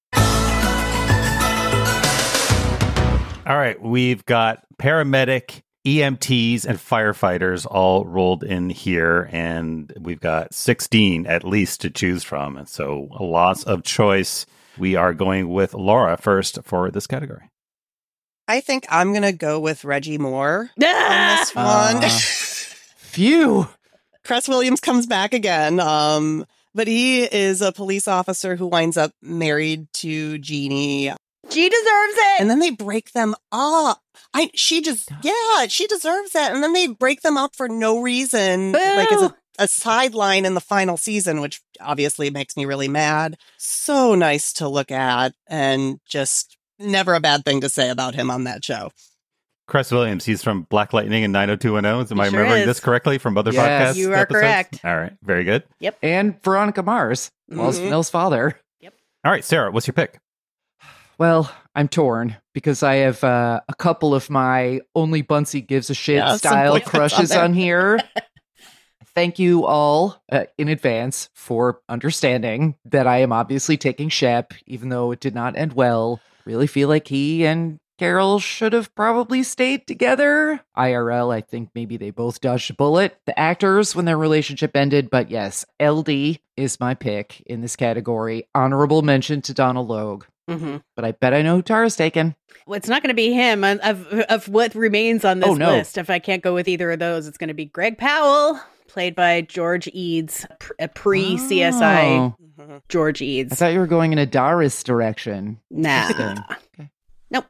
S2: All right, we've got paramedic, E M Ts, and firefighters all rolled in here, and we've got sixteen at least to choose from. And so lots of choice. We are going with Laura first for this category.
S5: I think I'm going to go with Reggie Moore on
S4: Ah!
S5: this one.
S3: Uh, Phew!
S5: Cress Williams comes back again. Um, but he is a police officer who winds up married to Jeannie.
S4: She deserves it.
S5: And then they break them up. I she just yeah, she deserves that. And then they break them up for no reason. Like as
S4: Boo!
S5: a, a sideline in the final season, which obviously makes me really mad. So nice to look at, and just never a bad thing to say about him on that show.
S2: Cress Williams, he's from Black Lightning and nine oh two one oh. Am I
S4: He sure
S2: remembering
S4: is.
S2: this correctly from other
S3: Yes.
S2: podcasts?
S4: You are
S2: episodes?
S4: correct.
S2: All right, very good.
S3: And Veronica Mars, was
S5: Mhm.
S3: Nell's father.
S2: All right, Sarah, what's your pick?
S3: Well, I'm torn because I have uh, a couple of my only Bunsey gives a shit
S5: Yeah, some
S3: style
S5: boyfriends on
S3: crushes
S5: there.
S3: on, here. Thank you all uh, in advance for understanding that I am obviously taking Shep, even though it did not end well. Really feel like he and Carol should have probably stayed together. I R L, I think maybe they both dodged a bullet, the actors, when their relationship ended. But yes, L D is my pick in this category. Honorable mention to Donald Logue.
S4: Mm-hmm.
S3: But I bet I know who Tara's taken.
S4: Well, it's not going to be him. Of, of of what remains on this
S3: Oh, no.
S4: list, if I can't go with either of those, it's going to be Greg Powell, played by George Eads, a pre-C S I
S3: Oh.
S4: George
S3: I
S4: Eads.
S3: thought you were going in a Doris direction.
S4: Nah.
S3: Okay.
S4: Nope.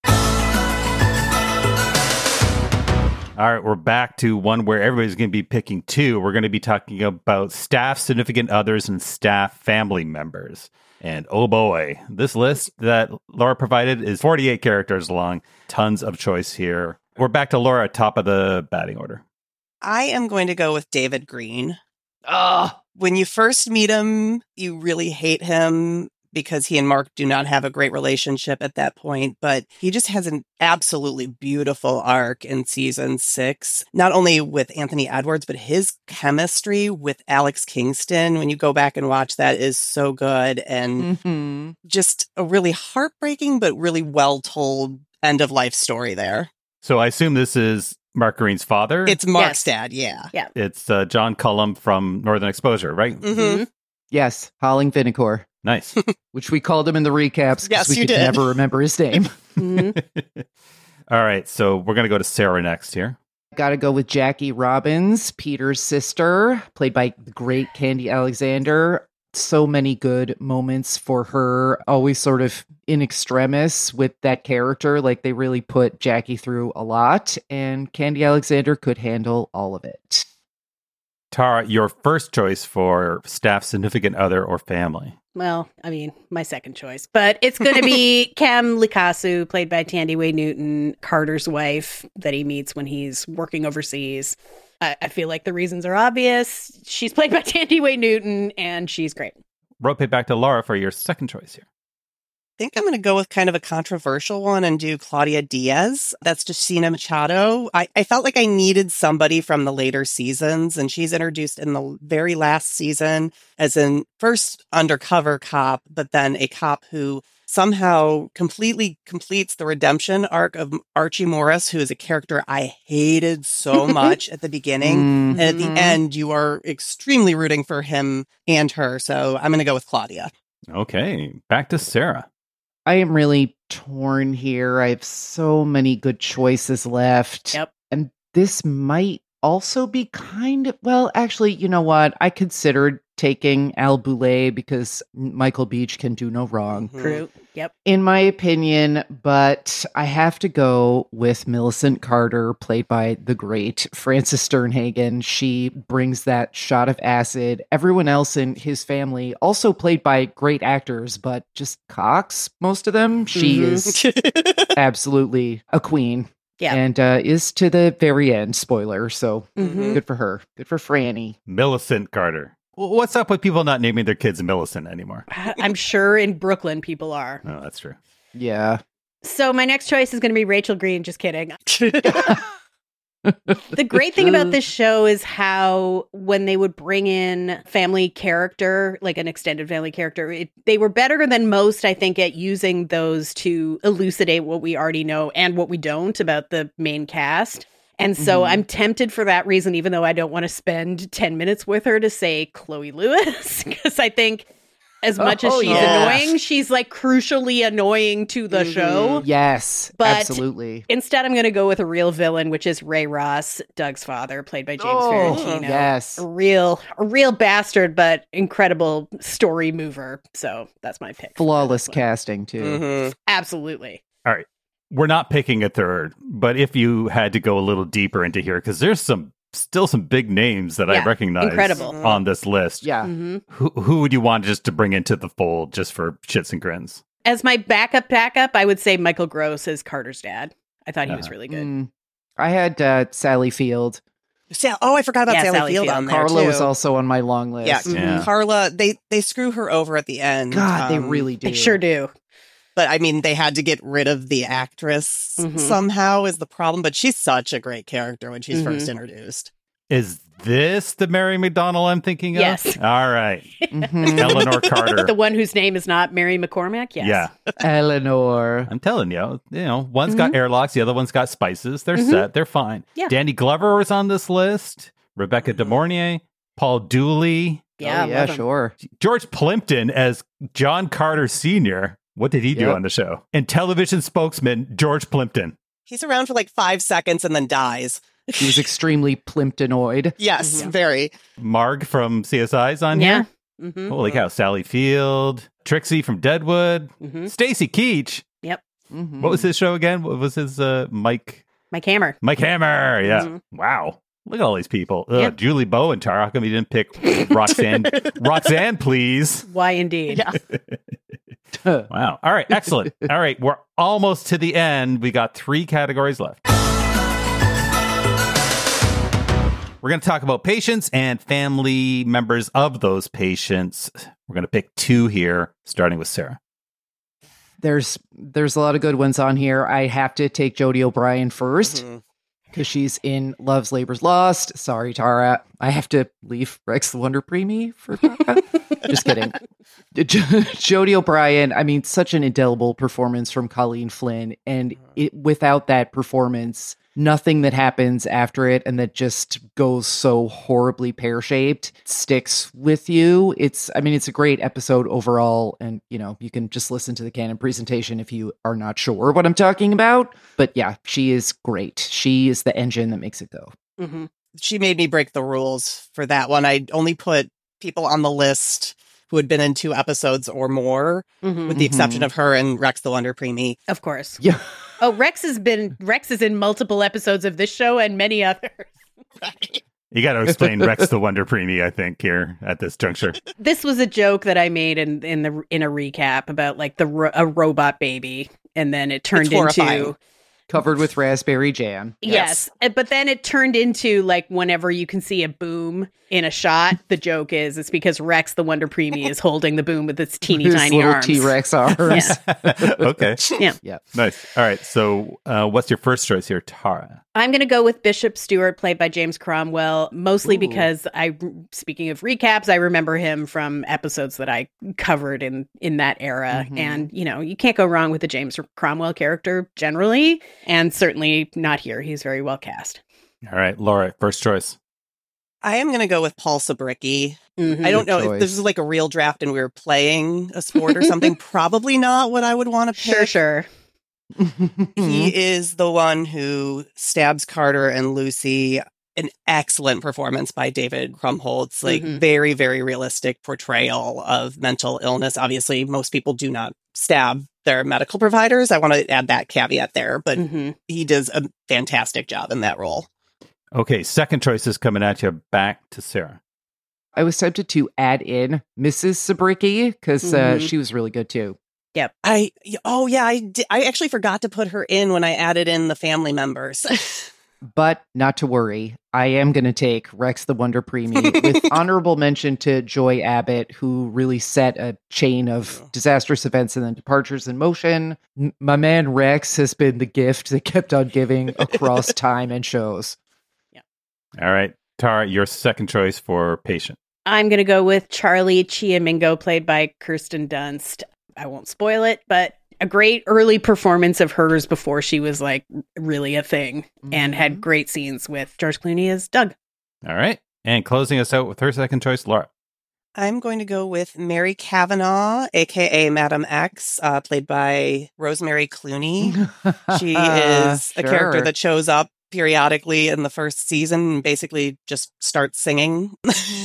S2: All right, we're back to one where everybody's going to be picking two. We're going to be talking about staff, significant others, and staff family members. And oh boy, this list that Laura provided is forty-eight characters long. Tons of choice here. We're back to Laura, top of the batting order.
S5: I am going to go with David Green.
S3: Oh,
S5: When you first meet him, you really hate him because he and Mark do not have a great relationship at that point, but he just has an absolutely beautiful arc in season six, not only with Anthony Edwards, but his chemistry with Alex Kingston, when you go back and watch that, is so good, and
S3: hmm
S5: just a really heartbreaking, but really well-told end-of-life story there.
S2: So I assume this is Mark Green's father.
S5: It's Mark's
S4: Yes.
S5: dad, yeah.
S2: It's uh, John Cullum from Northern Exposure, right?
S5: Mm-hmm.
S3: Yes, Holling Vinicor,
S2: Nice.
S3: which we called him in the recaps because
S5: Yes,
S3: we
S5: you
S3: could
S5: did.
S3: never remember his name.
S4: Mhm.
S2: All right, so we're going to go to Sarah next here.
S3: Got to go with Jackie Robbins, Peter's sister, played by the great Candy Alexander. So many good moments for her, always sort of in extremis with that character. Like they really put Jackie through a lot, and Candy Alexander could handle all of it.
S2: Tara, your first choice for staff, significant other, or family.
S4: Well, I mean, my second choice, but it's going to be Cam Likasu, played by Tandy Way Newton, Carter's wife that he meets when he's working overseas. I, I feel like the reasons are obvious. She's played by Tandy Way Newton, and she's great.
S2: Rope it back to Laura for your second choice here.
S5: I think I'm going to go with kind of a controversial one and do Claudia Diaz. That's Justina Machado. I, I felt like I needed somebody from the later seasons, and she's introduced in the very last season as an first undercover cop, but then a cop who somehow completely completes the redemption arc of Archie Morris, who is a character I hated so much at the beginning.
S3: Mhm.
S5: And at the end, you are extremely rooting for him and her. So I'm going to go with Claudia.
S2: Okay, back to Sarah.
S3: I am really torn here. I have so many good choices left.
S4: Yep.
S3: And this might also be kind of, well, actually, you know what? I considered taking Al Boulay because Michael Beach can do no wrong,
S5: Mhm.
S4: True. Yep.
S3: in my opinion, but I have to go with Millicent Carter, played by the great Frances Sternhagen. She brings that shot of acid. Everyone else in his family, also played by great actors, but just cocks, most of them. She
S4: Mhm.
S3: is absolutely a queen.
S4: Yeah.
S3: And uh, is to the very end, spoiler. So
S4: Mhm.
S3: good for her. Good for Franny.
S2: Millicent Carter. W- What's up with people not naming their kids Millicent anymore?
S4: I'm sure in Brooklyn people are.
S2: Oh, that's true.
S3: Yeah.
S4: So my next choice is going to be Rachel Green. Just kidding. The great thing about this show is how when they would bring in family character, like an extended family character, it, they were better than most, I think, at using those to elucidate what we already know and what we don't about the main cast. And so
S3: Mhm.
S4: I'm tempted for that reason, even though I don't want to spend ten minutes with her, to say Chloe Lewis, because I think as much
S3: Oh,
S4: as she's
S5: yeah.
S4: annoying, she's like crucially annoying to the
S5: Mhm.
S4: show.
S3: Yes,
S4: But-
S3: absolutely.
S4: Instead, I'm going to go with a real villain, which is Ray Ross, Doug's father, played by James
S3: Oh,
S4: Ferrantino.
S3: yes.
S4: A real, a real bastard, but incredible story mover. So that's my pick. for
S3: Flawless
S4: this one.
S3: casting, too.
S5: Mhm.
S4: Absolutely.
S2: We're not picking a third, but if you had to go a little deeper into here, because there's some still some big names that I
S4: Yeah,
S2: recognize
S4: incredible.
S2: on this list.
S3: Yeah.
S4: hmm
S2: Who, who would you want just to bring into the fold just for shits and grins?
S4: As my backup, backup, I would say Michael Gross as Carter's dad. I thought he was
S2: Uh,
S4: really good.
S3: Mm. I had uh, Sally Field.
S5: Sa- oh, I forgot about
S4: Yeah,
S5: Sally,
S4: Sally
S5: Field
S4: Field.
S5: on there
S3: Carla
S5: too.
S3: was also on my long list.
S5: yeah,
S4: Mhm.
S2: Yeah.
S5: Carla. They they screw her over at the end.
S3: God, they
S5: um,
S3: really do.
S4: They sure do.
S5: But I mean, they had to get rid of the actress
S4: Mhm.
S5: somehow is the problem. But she's such a great character when she's
S4: Mhm.
S5: first introduced.
S2: Is this the Mary McDonnell I'm thinking of?
S4: Yes.
S2: All right.
S3: Mhm.
S2: Eleanor Carter.
S4: The one whose name is not Mary McCormack? Yes.
S2: Yeah.
S3: Eleanor.
S2: I'm telling you, you know, one's got airlocks, the other one's got spices. They're
S4: Mhm.
S2: set. They're fine.
S4: Yeah.
S2: Danny Glover was on this list. Rebecca
S5: Mhm.
S2: De Mornay, Paul Dooley,
S4: Yeah,
S3: oh, yeah,
S4: love him.
S3: sure.
S2: George Plimpton as John Carter Senior What did he do
S3: Yep.
S2: on the show? And television spokesman George Plimpton.
S5: He's around for like five seconds and then dies.
S3: He was extremely Plimptonoid.
S5: Yes,
S4: Mhm.
S5: very.
S2: Marg from C S I's on
S4: Yeah.
S2: here.
S4: Mm-hmm.
S2: Holy cow. Sally Field, Trixie from Deadwood,
S4: Mm-hmm.
S2: Stacy Keach.
S3: Mhm.
S2: What was his show again? What was his uh, Mike?
S4: Mike Hammer.
S2: Mike Hammer. Yeah.
S4: Mhm.
S2: Wow. Look at all these people. Ugh,
S4: Yeah.
S2: Julie Bow and Tara. How come you didn't pick Roxanne? Roxanne, please.
S4: Why indeed?
S5: Yeah.
S2: Wow. All right. Excellent. All right. We're almost to the end. We got three categories left. We're going to talk about patients and family members of those patients. We're going to pick two here, starting with Sarah.
S3: There's there's a lot of good ones on here. I have to take Jodie O'Brien first
S5: Mhm.
S3: because she's in Love's Labor's Lost. Sorry, Tara. I have to leave Rex the Wonder Preemie for Tara. Just kidding. Jo- Jodie O'Brien, I mean, such an indelible performance from Colleen Flynn. And it, without that performance, nothing that happens after it and that just goes so horribly pear-shaped sticks with you. It's, I mean, it's a great episode overall. And, you know, you can just listen to the canon presentation if you are not sure what I'm talking about. But yeah, she is great. She is the engine that makes it go.
S4: Mm-hmm.
S5: She made me break the rules for that one. I only put people on the list who had been in two episodes or more,
S4: Mm-hmm.
S5: with the exception
S3: Mhm.
S5: of her and Rex the Wonder Preemie.
S4: Of course.
S3: Yeah.
S4: Oh, Rex has been Rex is in multiple episodes of this show and many others.
S2: You got to explain Rex the Wonder Preemie, I think, here at this juncture.
S4: This was a joke that I made in in the in a recap about like the ro- a robot baby, and then it turned
S5: It's horrifying.
S4: into
S3: Covered with raspberry jam.
S4: yes. Uh, but then it turned into like whenever you can see a boom in a shot, the joke is it's because Rex the Wonder Preemie is holding the boom with its teeny
S3: His
S4: tiny
S3: little
S4: arms.
S3: T-Rex arms.
S2: Okay.
S4: Yeah.
S3: Yeah.
S2: Nice. All right. So, uh, what's your first choice here, Tara?
S4: I'm going to go with Bishop Stewart, played by James Cromwell, mostly
S3: Ooh.
S4: because I, speaking of recaps, I remember him from episodes that I covered in in that era.
S3: Mhm.
S4: And, you know, you can't go wrong with the James Cromwell character generally, and certainly not here. He's very well cast.
S2: All right, Laura, first choice.
S5: I am going to go with Paul Sabricki.
S4: Mhm.
S5: I don't
S3: Good
S5: know if
S3: choice.
S5: this is like a real draft and we were playing a sport or something. Probably not what I would want to pick.
S4: Sure, sure.
S5: He is the one who stabs Carter and Lucy. An excellent performance by David Krumholtz. Like
S4: Mhm.
S5: very, very realistic portrayal of mental illness. Obviously, most people do not stab their medical providers. I want to add that caveat there, but
S4: Mhm.
S5: he does a fantastic job in that role.
S2: Okay, second choice is coming at you. Back to Sarah.
S3: I was tempted to add in Missus Sabricki because uh,
S4: Mhm.
S3: she was really good too.
S5: I oh yeah, I di- I actually forgot to put her in when I added in the family members.
S3: But not to worry, I am going to take Rex the Wonder Preemie with honorable mention to Joy Abbott, who really set a chain of disastrous events and then departures in motion. M- my man Rex has been the gift that kept on giving across time and shows.
S2: All right, Tara, your second choice for patient.
S4: I'm going to go with Charlie Chiamingo, played by Kirsten Dunst. I won't spoil it, but a great early performance of hers before she was like really a thing, and had great scenes with George Clooney as Doug.
S2: All right, and closing us out with her second choice, Laura.
S5: I'm going to go with Mary Kavanaugh, aka Madam X, uh, played by Rosemary Clooney. She is a character that shows up periodically in the first season and basically just starts singing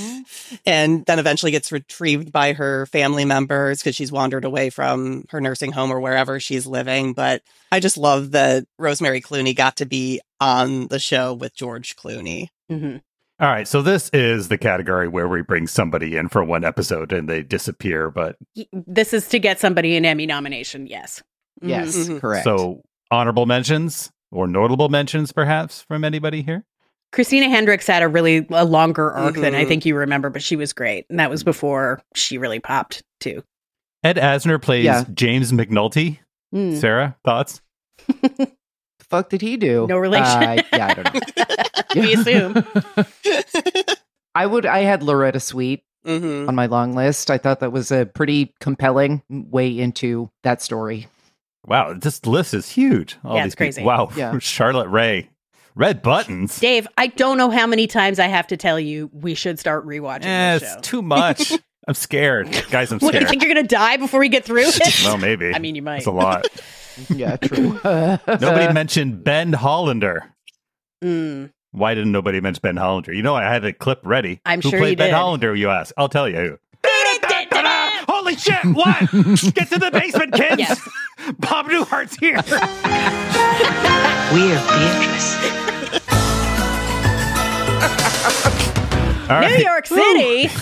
S5: and then eventually gets retrieved by her family members because she's wandered away from her nursing home or wherever she's living. But I just love that Rosemary Clooney got to be on the show with George Clooney.
S4: Mm-hmm.
S2: All right, so this is the category where we bring somebody in for one episode and they disappear, but
S4: This is to get somebody an Emmy nomination. Yes.
S3: Yes,
S5: Mhm.
S3: correct.
S2: so honorable mentions or notable mentions perhaps from anybody here?
S4: Christina Hendricks had a really a longer arc than I
S5: Mhm.
S4: think you remember, but she was great, and that was before she really popped too.
S2: Ed Asner plays
S3: Yeah.
S2: James McNulty.
S4: Mm.
S2: Sarah, thoughts?
S3: the fuck did he do?
S4: No relation.
S3: Uh, yeah, I don't know.
S4: We assume.
S3: I would. I had Loretta Sweet
S5: hmm
S3: on my long list. I thought that was a pretty compelling way into that story.
S2: Wow, this list is huge. All
S4: Yeah,
S2: these
S4: it's crazy.
S2: people. Wow,
S3: Yeah.
S2: Charlotte Rae, Red Buttons.
S4: Dave, I don't know how many times I have to tell you we should start rewatching
S2: Eh,
S4: this
S2: it's
S4: show.
S2: too much. I'm scared. Guys, I'm
S4: What, you
S2: scared.
S4: think you're going to die before we get through it?
S2: Well, maybe.
S4: I mean, you might.
S2: It's a lot.
S3: Yeah, true.
S2: Nobody mentioned Ben Hollander.
S4: Mm.
S2: Why didn't nobody mention Ben Hollander? You know, I had a clip ready.
S4: I'm
S2: who
S4: sure
S2: played
S4: you
S2: Ben
S4: did.
S2: Hollander, you ask? I'll tell you who. Holy shit, what? Get to the basement, kids.
S4: Yes.
S2: Bob Newhart's here.
S6: We're Beatrice.
S2: All
S4: New
S2: right.
S4: York City.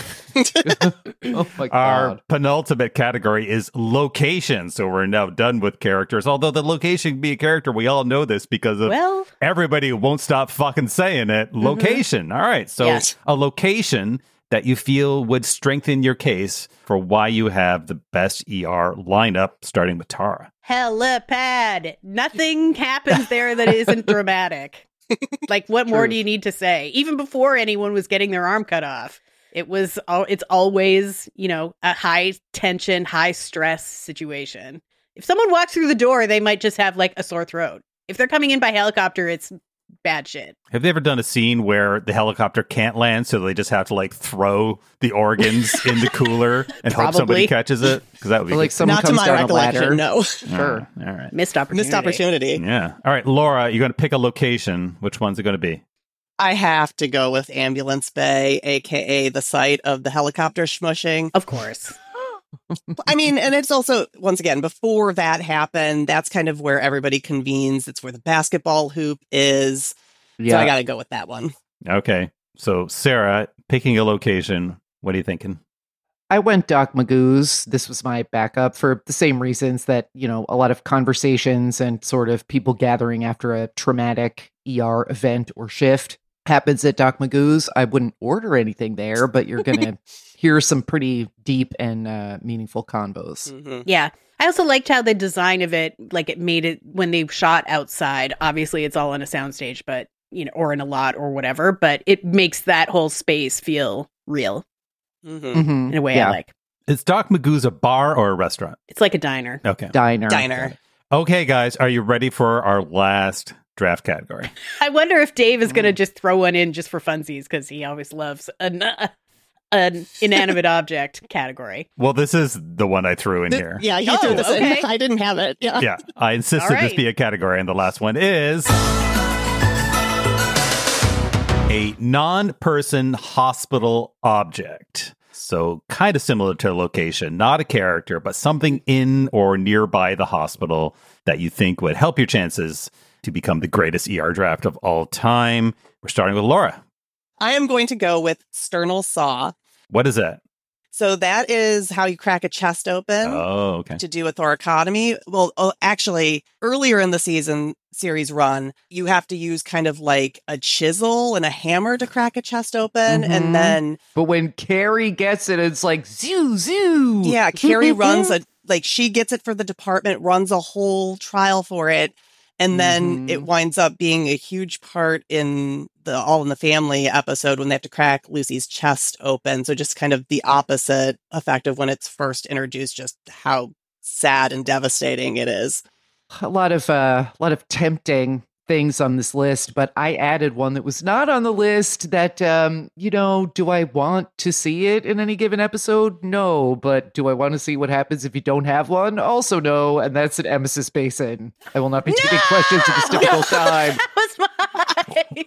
S3: Oh my god.
S2: Our penultimate category is location. So we're now done with characters. Although the location can be a character, we all know this because of
S4: Well,
S2: everybody won't stop fucking saying it. Location. All right. So
S4: Yes.
S2: a location that you feel would strengthen your case for why you have the best E R lineup, starting with Tara.
S4: helipad. Nothing happens there that isn't dramatic. Like, what more
S3: True.
S4: do you need to say? Even before anyone was getting their arm cut off, it was. al- It's always, you know, a high tension, high stress situation. If someone walks through the door, they might just have like a sore throat. If they're coming in by helicopter, it's bad shit.
S2: Have they ever done a scene where the helicopter can't land, so they just have to like throw the organs in the cooler and hope somebody
S4: Probably.
S2: catches it? Because that would be
S3: Or like
S2: good.
S3: someone
S5: Not to
S3: comes
S5: my
S3: down a
S5: recollection,
S3: ladder.
S5: no.
S3: Sure.
S2: Uh, all right.
S4: Missed opportunity.
S5: Missed opportunity.
S2: Yeah. All right, Laura, you're going to pick a location. Which one's it going to be?
S5: I have to go with Ambulance Bay, aka the site of the helicopter smushing.
S4: Of course.
S5: I mean, and it's also, once again, before that happened, that's kind of where everybody convenes. It's where the basketball hoop is.
S3: Yeah.
S5: So I got to go with that one.
S2: Okay. So, Sarah, picking a location. What are you thinking?
S3: I went Doc Magoo's. This was my backup for the same reasons that, you know, a lot of conversations and sort of people gathering after a traumatic E R event or shift happens at Doc Magoo's. I wouldn't order anything there, but you're going to hear some pretty deep and uh, meaningful convos.
S5: Mhm.
S4: Yeah. I also liked how the design of it, like it made it when they shot outside. Obviously, it's all on a soundstage, but, you know, or in a lot or whatever, but it makes that whole space feel real
S5: Mhm.
S3: Mhm.
S4: in a way
S3: Yeah.
S4: I like.
S2: Is Doc Magoo's a bar or a restaurant?
S4: It's like a diner.
S2: Okay.
S3: Diner.
S5: Diner.
S2: Okay, guys, are you ready for our last draft category?
S4: I wonder if Dave is going
S3: Mm.
S4: to just throw one in just for funsies because he always loves an, uh, an inanimate object category.
S2: Well, this is the one I threw in
S5: Th-
S2: here.
S5: Yeah, he
S4: Oh,
S5: threw this
S4: okay.
S5: in. I didn't have it. Yeah.
S2: Yeah, I insisted
S4: All
S2: this
S4: right.
S2: be a category, and the last one is a non-person hospital object. So kind of similar to a location, not a character, but something in or nearby the hospital that you think would help your chances to become the greatest E R draft of all time. We're starting with Laura.
S5: I am going to go with sternal saw.
S2: What is that?
S5: So that is how you crack a chest open
S2: Oh, okay.
S5: to do a thoracotomy. Well, oh, actually, earlier in the season series run, you have to use kind of like a chisel and a hammer to crack a chest open.
S3: Mhm.
S5: And then,
S3: But when Carrie gets it, it's like zoo, zoo.
S5: yeah, Carrie runs a, like, she gets it for the department, runs a whole trial for it. And then
S3: Mhm.
S5: it winds up being a huge part in the All in the Family episode when they have to crack Lucy's chest open. So just kind of the opposite effect of when it's first introduced, just how sad and devastating it is.
S3: A lot of uh, a lot of tempting things on this list, but I added one that was not on the list that um, you know, do I want to see it in any given episode? No, but do I want to see what happens if you don't have one? Also no, and that's an emesis basin. I will not be taking questions at this difficult time.
S4: That was mine.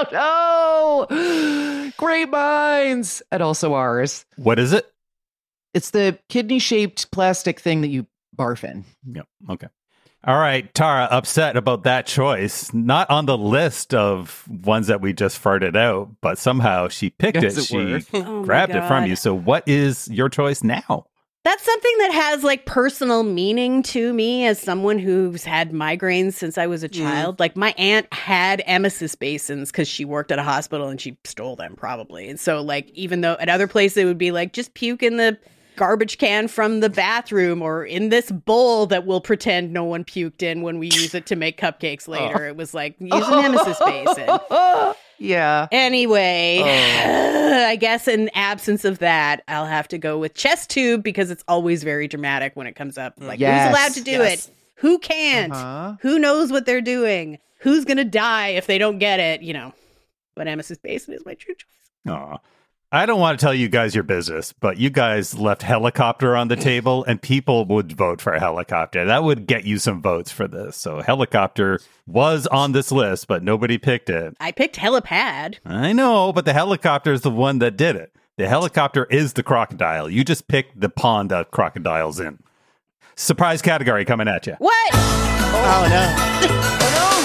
S3: Oh no! Great minds! And also ours.
S2: What is it?
S3: It's the kidney-shaped plastic thing that you barf in.
S2: Yep. Okay. All right, Tara, upset about that choice. Not on the list of ones that we just farted out, but somehow she picked
S3: As
S2: it.
S3: it were.
S2: She
S4: Oh my
S2: grabbed it from
S4: God.
S2: you. So what is your choice now?
S4: That's something that has like personal meaning to me as someone who's had migraines since I was a child. Like my aunt had emesis basins because she worked at a hospital and she stole them probably. And so like even though at other places it would be like just puke in the garbage can from the bathroom or in this bowl that we'll pretend no one puked in when we use it to make cupcakes later. It was like use an emesis basin.
S3: Yeah.
S4: Anyway,
S3: Oh.
S4: I guess in absence of that, I'll have to go with chest tube because it's always very dramatic when it comes up. Like,
S3: Yes.
S4: who's allowed to do
S5: Yes.
S4: it? Who can't?
S3: Uh-huh.
S4: Who knows what they're doing? Who's going to die if they don't get it? You know, but emesis basin is my true choice.
S2: Aw. I don't want to tell you guys your business, but you guys left Helicopter on the table, and people would vote for Helicopter. That would get you some votes for this. So Helicopter was on this list, but nobody picked it.
S4: I picked Helipad.
S2: I know, but the helicopter is the one that did it. The helicopter is the crocodile. You just picked the pond that crocodile's in. Surprise category coming at you.
S4: What?
S5: Oh, no.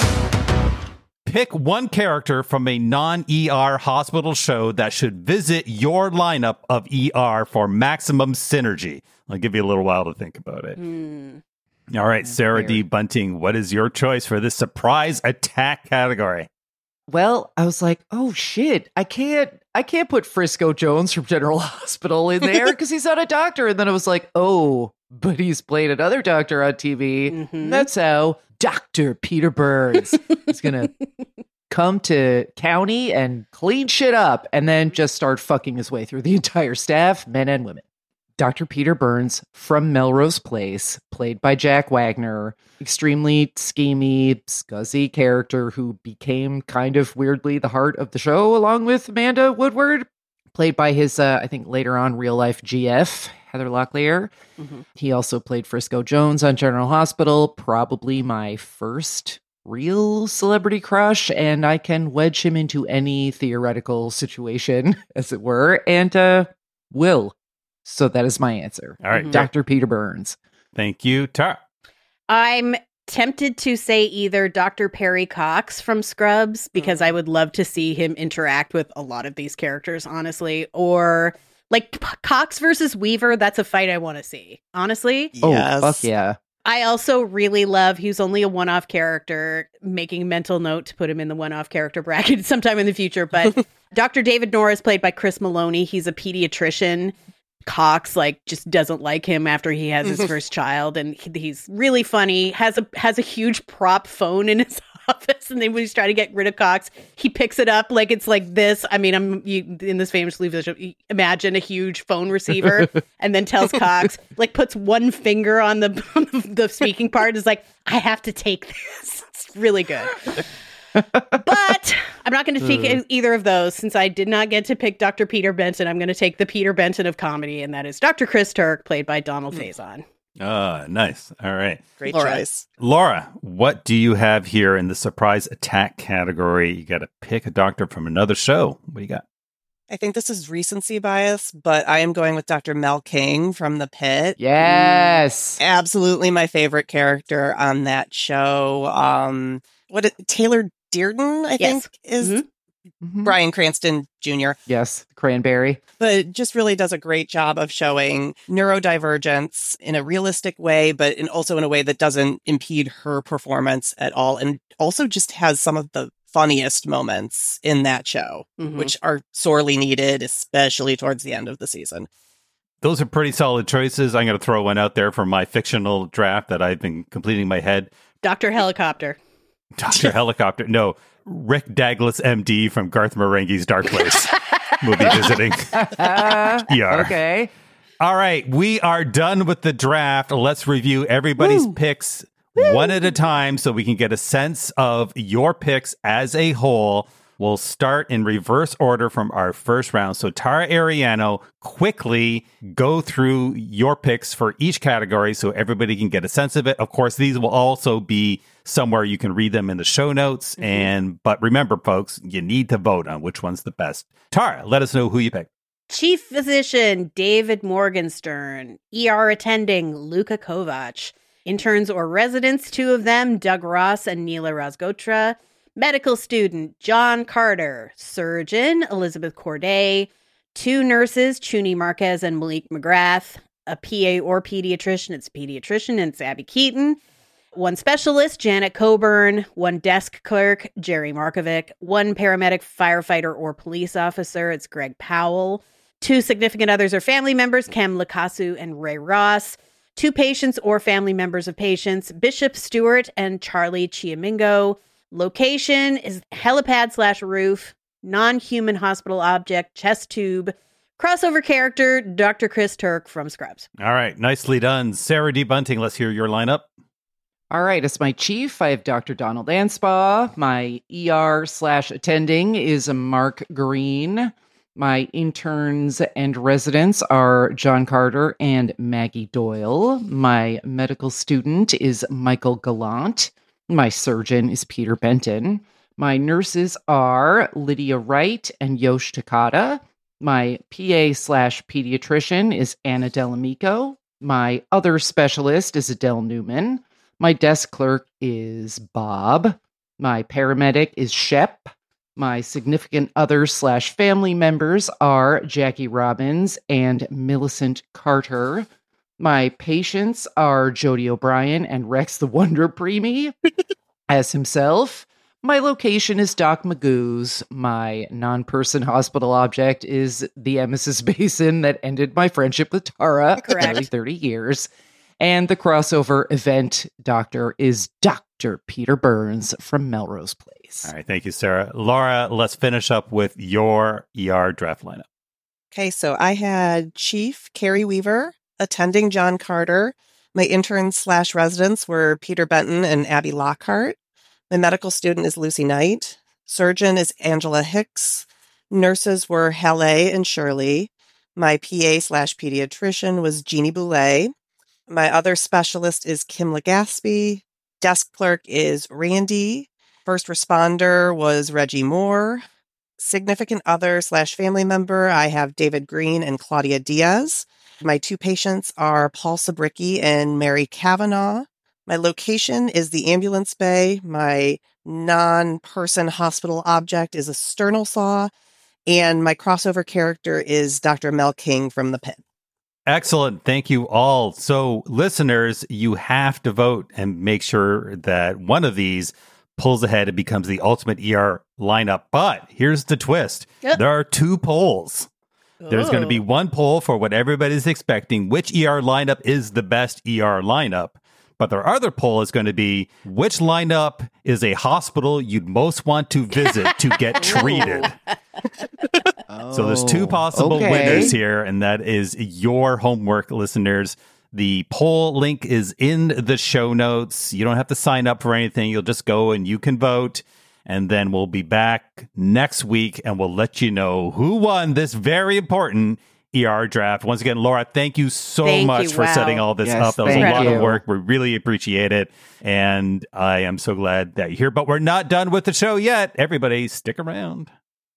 S2: Pick one character from a non-E R hospital show that should visit your lineup of E R for maximum synergy. I'll give you a little while to think about it.
S4: Mm.
S2: All right, Sarah D. Bunting, what is your choice for this surprise attack category?
S3: Well, I was like, oh shit, I can't I can't put Frisco Jones from General Hospital in there because he's not a doctor. And then I was like, oh, but he's played another doctor on T V.
S4: Mm-hmm.
S3: That's how Doctor Peter Burns is gonna come to county and clean shit up and then just start fucking his way through the entire staff, men and women. Doctor Peter Burns from Melrose Place, played by Jack Wagner, extremely schemy, scuzzy character who became kind of weirdly the heart of the show, along with Amanda Woodward, played by his, uh, I think, later on real-life G F, Heather Locklear. Mm-hmm. He also played Frisco Jones on General Hospital, probably my first real celebrity crush, and I can wedge him into any theoretical situation, as it were, and uh, will. So that is my answer.
S2: All right.
S3: Doctor Peter Burns.
S2: Thank you, Tara.
S4: I'm tempted to say either Doctor Perry Cox from Scrubs, because I would love to see him interact with a lot of these characters, honestly, or like P- Cox versus Weaver. That's a fight I want to see, honestly.
S3: Oh,
S5: Yes.
S3: fuck yeah.
S4: I also really love, he's only a one-off character, making a mental note to put him in the one-off character bracket sometime in the future. But Doctor David Norris, played by Chris Maloney, he's a pediatrician. Cox like just doesn't like him after he has his first child, and he, he's really funny. has a has a huge prop phone in his office, and then when he's trying to get rid of Cox, he picks it up like it's like this. I mean, I'm you, in this famous Leave the Show, imagine a huge phone receiver, and then tells Cox, like puts one finger on the the speaking part, is like, I have to take this. It's really good. But I'm not going to take uh. either of those, since I did not get to pick Doctor Peter Benton. I'm going to take the Peter Benton of comedy, and that is Doctor Chris Turk, played by Donald mm. Faison.
S2: Ah, uh, nice. All right.
S5: Great
S4: Laura.
S5: choice.
S2: Laura, what do you have here in the surprise attack category? You got to pick a doctor from another show. What do you got?
S5: I think this is recency bias, but I am going with Doctor Mel King from The Pit.
S3: Yes.
S5: Absolutely my favorite character on that show. Um, what Taylor Dearden, I
S4: yes.
S5: think, is
S3: Mm-hmm.
S5: Bryan Cranston Junior
S3: Yes, Cranberry.
S5: But just really does a great job of showing neurodivergence in a realistic way, but in also in a way that doesn't impede her performance at all. And also just has some of the funniest moments in that show, mm-hmm. which are sorely needed, especially towards the end of the season.
S2: Those are pretty solid choices. I'm going to throw one out there for my fictional draft that I've been completing in my head.
S4: Doctor Helicopter.
S2: Doctor Helicopter. No, Rick Douglas, M D from Garth Marenghi's Dark Place. Movie visiting. E R.
S3: Okay.
S2: All right. We are done with the draft. Let's review everybody's
S3: Woo.
S2: picks
S3: Woo.
S2: one at a time so we can get a sense of your picks as a whole. We'll start in reverse order from our first round. So Tara Ariano, quickly go through your picks for each category so everybody can get a sense of it. Of course, these will also be somewhere you can read them in the show notes. Mm-hmm. And but remember, folks, you need to vote on which one's the best. Tara, let us know who you picked.
S4: Chief Physician David Morgenstern. E R attending Luka Kovac. Interns or residents, two of them, Doug Ross and Neela Razgotra. Medical student, John Carter. Surgeon, Elizabeth Corday. Two nurses, Chuni Marquez and Malik McGrath. A P A or pediatrician, it's a pediatrician, and it's Abby Keaton. One specialist, Janet Coburn. One desk clerk, Jerry Markovic. One paramedic, firefighter, or police officer, it's Greg Powell. Two significant others or family members, Kem Lakasu and Ray Ross. Two patients or family members of patients, Bishop Stewart and Charlie Chiamingo. Location is helipad slash roof, non-human hospital object, chest tube, crossover character, Doctor Chris Turk from Scrubs.
S2: All right, nicely done. Sarah D. Bunting, let's hear your lineup.
S3: All right, as my chief, I have Doctor Donald Anspaugh. My E R slash attending is Mark Green. My interns and residents are John Carter and Maggie Doyle. My medical student is Michael Gallant. My surgeon is Peter Benton. My nurses are Lydia Wright and Yosh Takata. My P A slash pediatrician is Anna Delamico. My other specialist is Adele Newman. My desk clerk is Bob. My paramedic is Shep. My significant other slash family members are Jackie Robbins and Millicent Carter. My patients are Jody O'Brien and Rex the Wonder Preemie as himself. My location is Doc Magoo's. My non-person hospital object is the emesis basin that ended my friendship with Tara for nearly thirty years. And the crossover event doctor is Doctor Peter Burns from Melrose Place.
S2: All right. Thank you, Sarah. Laura, let's finish up with your E R draft lineup.
S5: Okay, so I had Chief Carrie Weaver, attending John Carter. My interns slash residents were Peter Benton and Abby Lockhart. My medical student is Lucy Knight. Surgeon is Angela Hicks. Nurses were Halle and Shirley. My P A slash pediatrician was Jeannie Boulay. My other specialist is Kim Legaspi. Desk clerk is Randy. First responder was Reggie Moore. Significant other slash family member, I have David Green and Claudia Diaz. My two patients are Paul Sabricki and Mary Kavanaugh. My location is the ambulance bay. My non-person hospital object is a sternal saw. And my crossover character is Doctor Mel King from The Pit.
S2: Excellent. Thank you all. So, listeners, you have to vote and make sure that one of these pulls ahead and becomes the ultimate E R lineup. But here's the twist.
S4: Yep.
S2: There are two polls. There's going to be one poll for what everybody's expecting. Which E R lineup is the best E R lineup? But their other poll is going to be which lineup is a hospital you'd most want to visit to get treated. So there's two possible
S3: okay.
S2: winners here, and that is your homework, listeners. The poll link is in the show notes. You don't have to sign up for anything. You'll just go and you can vote. And then we'll be back next week, and we'll let you know who won this very important E R draft. Once again, Laura, thank you so
S4: Thank
S2: much
S4: you.
S2: for
S4: Wow.
S2: setting all this
S3: Yes,
S2: up. That was a
S3: thank
S2: lot
S3: you.
S2: of work. We really appreciate it. And I am so glad that you're here. But we're not done with the show yet. Everybody, stick around.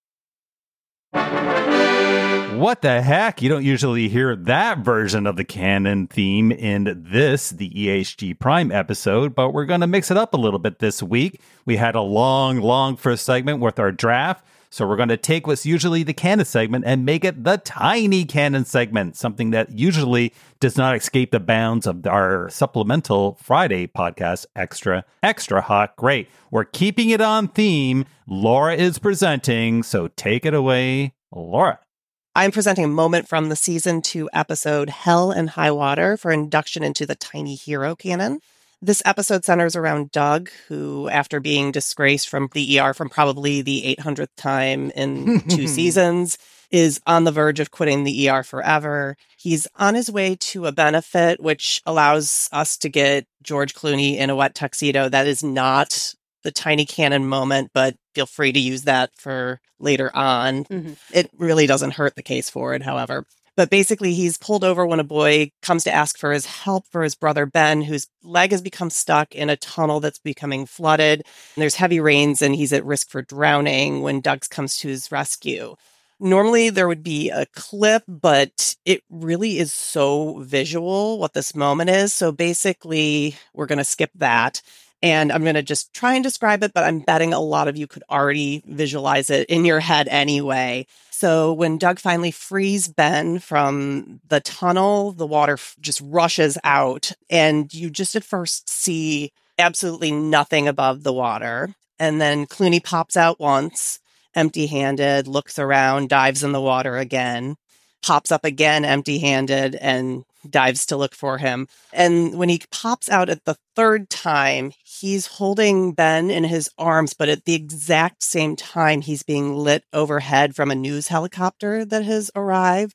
S2: What the heck? You don't usually hear that version of the canon theme in this, the E H G Prime episode, but we're going to mix it up a little bit this week. We had a long, long first segment with our draft, so we're going to take what's usually the canon segment and make it the tiny canon segment, something that usually does not escape the bounds of our supplemental Friday podcast, Extra, Extra Hot. Great. We're keeping it on theme. Laura is presenting, so take it away, Laura.
S5: I'm presenting a moment from the season two episode Hell and High Water for induction into the Tiny Hero canon. This episode centers around Doug, who, after being disgraced from the E R from probably the eight hundredth time in two seasons, is on the verge of quitting the E R forever. He's on his way to a benefit, which allows us to get George Clooney in a wet tuxedo. That is not the tiny canon moment, but feel free to use that for later on.
S4: Mm-hmm.
S5: It really doesn't hurt the case for it, however. But basically, he's pulled over when a boy comes to ask for his help for his brother Ben, whose leg has become stuck in a tunnel that's becoming flooded. And there's heavy rains, and he's at risk for drowning when Doug comes to his rescue. Normally, there would be a clip, but it really is so visual what this moment is. So basically, we're going to skip that. And I'm going to just try and describe it, but I'm betting a lot of you could already visualize it in your head anyway. So when Doug finally frees Ben from the tunnel, the water f- just rushes out, and you just at first see absolutely nothing above the water. And then Clooney pops out once, empty-handed, looks around, dives in the water again, pops up again empty-handed, and dives to look for him. And when he pops out at the third time, he's holding Ben in his arms, but at the exact same time, he's being lit overhead from a news helicopter that has arrived.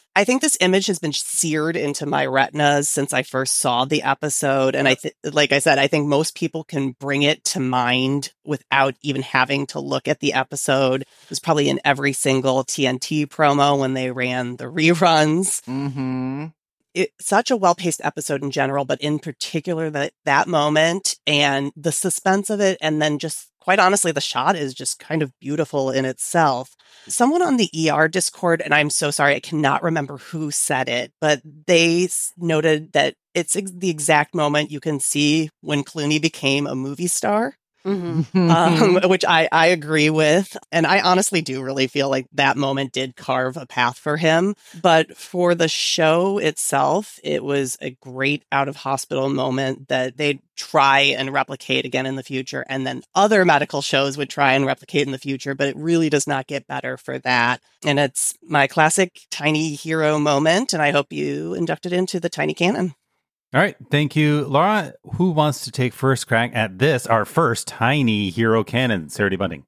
S5: I think this image has been seared into my retinas since I first saw the episode. And I th- like I said, I think most people can bring it to mind without even having to look at the episode. It was probably in every single T N T promo when they ran the reruns.
S3: Mm-hmm.
S5: It's such a well-paced episode in general, but in particular that that moment and the suspense of it, and then just quite honestly, the shot is just kind of beautiful in itself. Someone on the E R Discord, and I'm so sorry, I cannot remember who said it, but they s- noted that it's ex- the exact moment you can see when Clooney became a movie star.
S4: Mm-hmm.
S5: um, which I, I agree with. And I honestly do really feel like that moment did carve a path for him. But for the show itself, it was a great out of hospital moment that they'd try and replicate again in the future. And then other medical shows would try and replicate in the future, but it really does not get better for that. And it's my classic tiny hero moment. And I hope you induct it into the tiny canon.
S2: All right. Thank you, Laura. Who wants to take first crack at this, our first tiny hero canon? Sarah D. Bunting.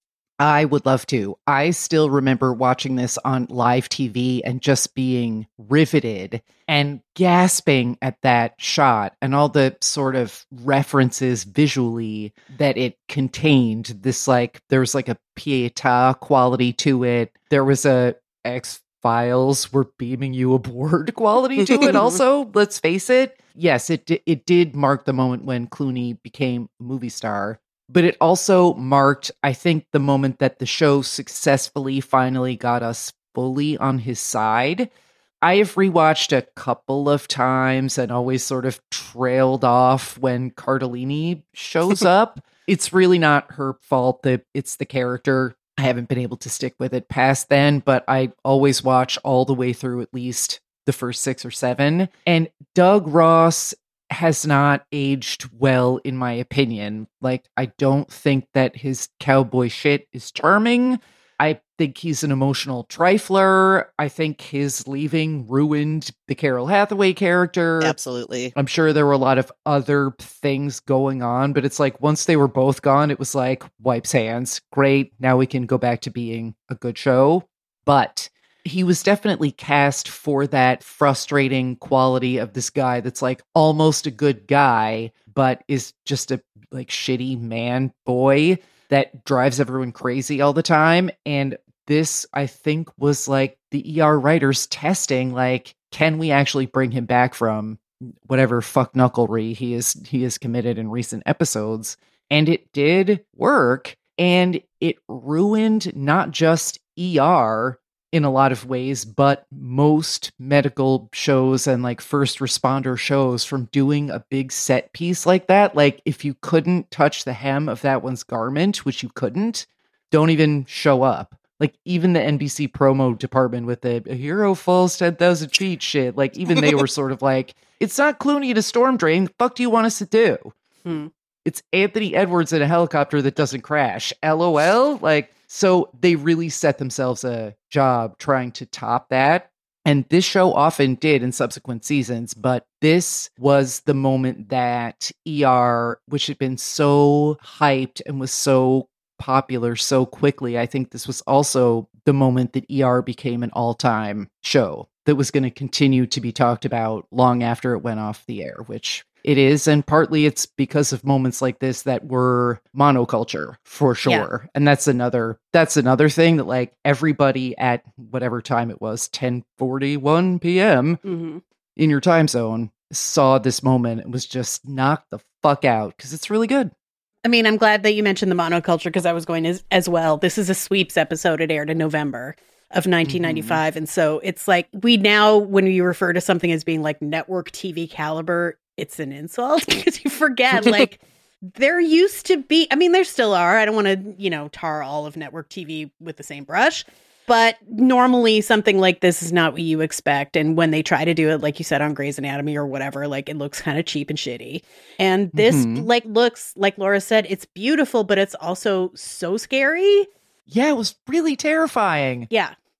S3: I would love to. I still remember watching this on live T V and just being riveted and gasping at that shot and all the sort of references visually that it contained. This, like, there was like a pietà quality to it. There was a X Files were beaming you aboard quality to it also. Let's face it. Yes, it di- it did mark the moment when Clooney became a movie star. But it also marked, I think, the moment that the show successfully finally got us fully on his side. I have rewatched a couple of times and always sort of trailed off when Cardellini shows up. It's really not her fault that it's the character. I haven't been able to stick with it past then, but I always watch all the way through at least the first six or seven. And Doug Ross has not aged well, in my opinion. Like, I don't think that his cowboy shit is charming. I think he's an emotional trifler. I think his leaving ruined the Carol Hathaway character.
S5: Absolutely.
S3: I'm sure there were a lot of other things going on, but it's like once they were both gone, it was like wipes hands. Great. Now we can go back to being a good show. But he was definitely cast for that frustrating quality of this guy that's like almost a good guy, but is just a like shitty man boy that drives everyone crazy all the time. And this, I think, was like the E R writers testing, like, can we actually bring him back from whatever fuck-knucklery he is he has committed in recent episodes? And it did work, and it ruined not just E R in a lot of ways, but most medical shows and like first responder shows from doing a big set piece like that. Like, if you couldn't touch the hem of that one's garment, which you couldn't, don't even show up. Like, even the N B C promo department with the a hero falls ten thousand feet shit, like, even they were sort of like, it's not Clooney in a storm drain. The fuck do you want us to do?
S4: Hmm.
S3: It's Anthony Edwards in a helicopter that doesn't crash. LOL? Like, so they really set themselves a job trying to top that. And this show often did in subsequent seasons, but this was the moment that E R, which had been so hyped and was so popular so quickly, I think this was also the moment that E R became an all-time show that was going to continue to be talked about long after it went off the air, which it is. And partly it's because of moments like this that were monoculture for sure. Yeah. And that's another, that's another thing that like everybody at whatever time it was, ten forty-one p.m.
S4: Mm-hmm.
S3: in your time zone saw this moment and was just knocked the fuck out because it's really good.
S4: I mean, I'm glad that you mentioned the monoculture because I was going as, as well. This is a sweeps episode. It aired in November of nineteen ninety-five. Mm-hmm. And so it's like we now, when you refer to something as being like network T V caliber, it's an insult because you forget like there used to be, I mean, there still are. I don't want to, you know, tar all of network T V with the same brush. But normally something like this is not what you expect. And when they try to do it, like you said, on Grey's Anatomy or whatever, like it looks kind of cheap and shitty. And this mm-hmm. like looks, like Laura said, it's beautiful, but it's also so scary.
S3: Yeah, it was really terrifying.
S4: Yeah.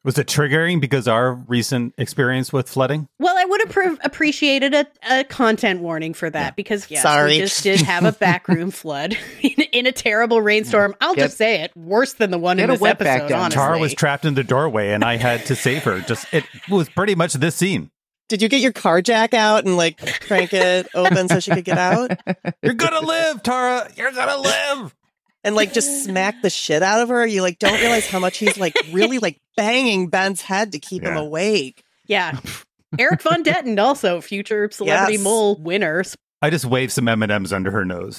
S2: Was it triggering because our recent experience with flooding?
S4: Well, I would have pre- appreciated a, a content warning for that
S2: Yeah.
S4: because, yes,
S5: Sorry.
S4: we just did have a backroom flood in, in a terrible rainstorm. I'll
S3: Get-
S4: just say it, worse than the one
S3: Get
S4: in
S3: a
S4: this
S3: wetback
S4: episode,
S3: down.
S4: honestly.
S2: Tara was trapped in the doorway and I had to save her. Just it was pretty much this scene.
S5: Did you get your car jack out and like crank it open so she could get out?
S2: You're gonna live, Tara. You're gonna live.
S5: And like just smack the shit out of her? You like don't realize how much he's like really like banging Ben's head to keep him
S2: Yeah.
S5: awake.
S4: Yeah. Eric Von Detten, also future Celebrity
S5: Yes.
S4: Mole winner.
S2: I just waved some M and M's under her nose.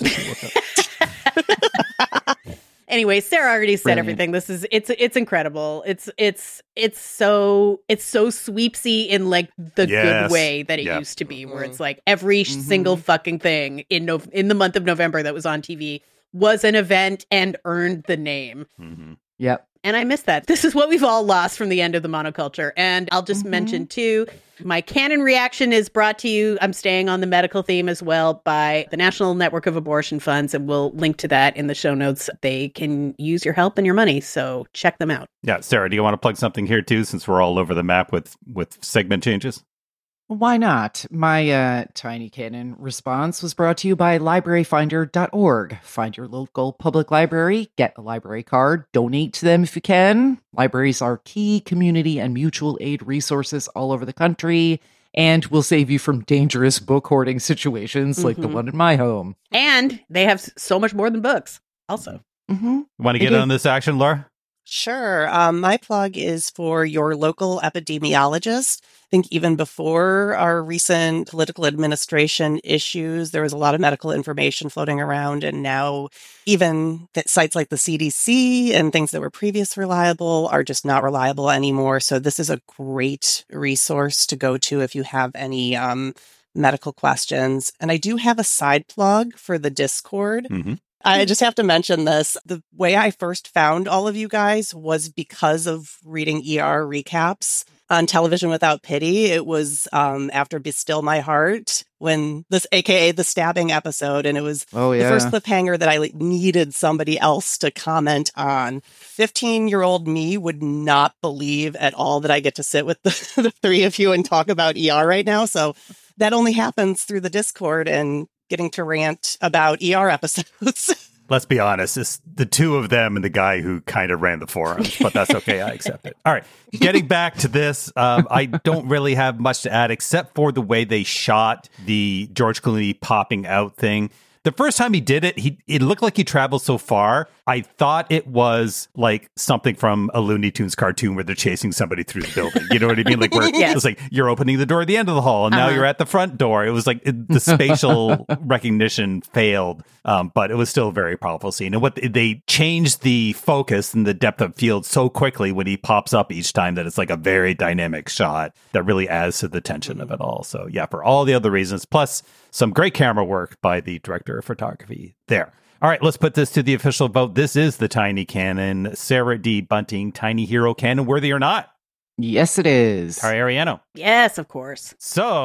S4: Anyway, Sarah already said
S3: Brilliant.
S4: everything. This is it's it's incredible. It's it's it's so it's so sweepsy in like the
S2: Yes.
S4: good way that it
S2: Yep.
S4: used to be, where it's like every single fucking thing in no- in the month of November that was on T V was an event and earned the name.
S2: Mhm.
S3: Yep.
S4: And I miss that. This is what we've all lost from the end of the monoculture. And I'll just
S3: Mhm.
S4: mention too, my canon reaction is brought to you. I'm staying on the medical theme as well by the National Network of Abortion Funds, and we'll link to that in the show notes. They can use your help and your money, so check them out.
S2: Yeah, Sarah, do you want to plug something here too, since we're all over the map with with segment changes?
S3: Why not? My uh, Tiny Cannon response was brought to you by library finder dot org. Find your local public library, get a library card, donate to them if you can. Libraries are key community and mutual aid resources all over the country, and will save you from dangerous book hoarding situations like the
S4: Mhm.
S3: one in my home.
S4: And they have so much more than books, also.
S3: Mm-hmm.
S2: Want to
S3: They
S2: get
S3: do.
S2: on this action, Laura?
S5: Sure. Um, my plug is for your local epidemiologist. I think even before our recent political administration issues, there was a lot of medical information floating around. And now even that sites like the C D C and things that were previously reliable are just not reliable anymore. So this is a great resource to go to if you have any um, medical questions. And I do have a side plug for the Discord.
S2: Mm-hmm.
S5: I just have to mention this. The way I first found all of you guys was because of reading E R recaps on Television Without Pity. It was um, after Be Still My Heart, when this, A K A the stabbing episode, and it was
S3: Oh,
S5: the
S3: yeah.
S5: first cliffhanger that I like, needed somebody else to comment on. fifteen-year-old me would not believe at all that I get to sit with the, the three of you and talk about E R right now. So that only happens through the Discord and getting to rant about E R episodes.
S2: Let's be honest, it's the two of them and the guy who kind of ran the forums, but that's okay. I accept it. All right. Getting back to this, um, I don't really have much to add except for the way they shot the George Clooney popping out thing. The first time he did it, he it looked like he traveled so far. I thought it was like something from a Looney Tunes cartoon where they're chasing somebody through the building. You know what I mean? Like where
S4: Yes.
S2: it's like you're opening the door at the end of the hall, and now
S4: Uh-huh.
S2: you're at the front door. It was like it, the spatial recognition failed, um, but it was still a very powerful scene. And what they changed the focus and the depth of field so quickly when he pops up each time that it's like a very dynamic shot that really adds to the tension of it all. So yeah, for all the other reasons, plus some great camera work by the director of photography there. All right, let's put this to the official vote. This is the Tiny Cannon. Sarah D. Bunting, Tiny Hero Canon, worthy or not?
S3: Yes, it is.
S2: Tara Ariano.
S4: Yes, of course.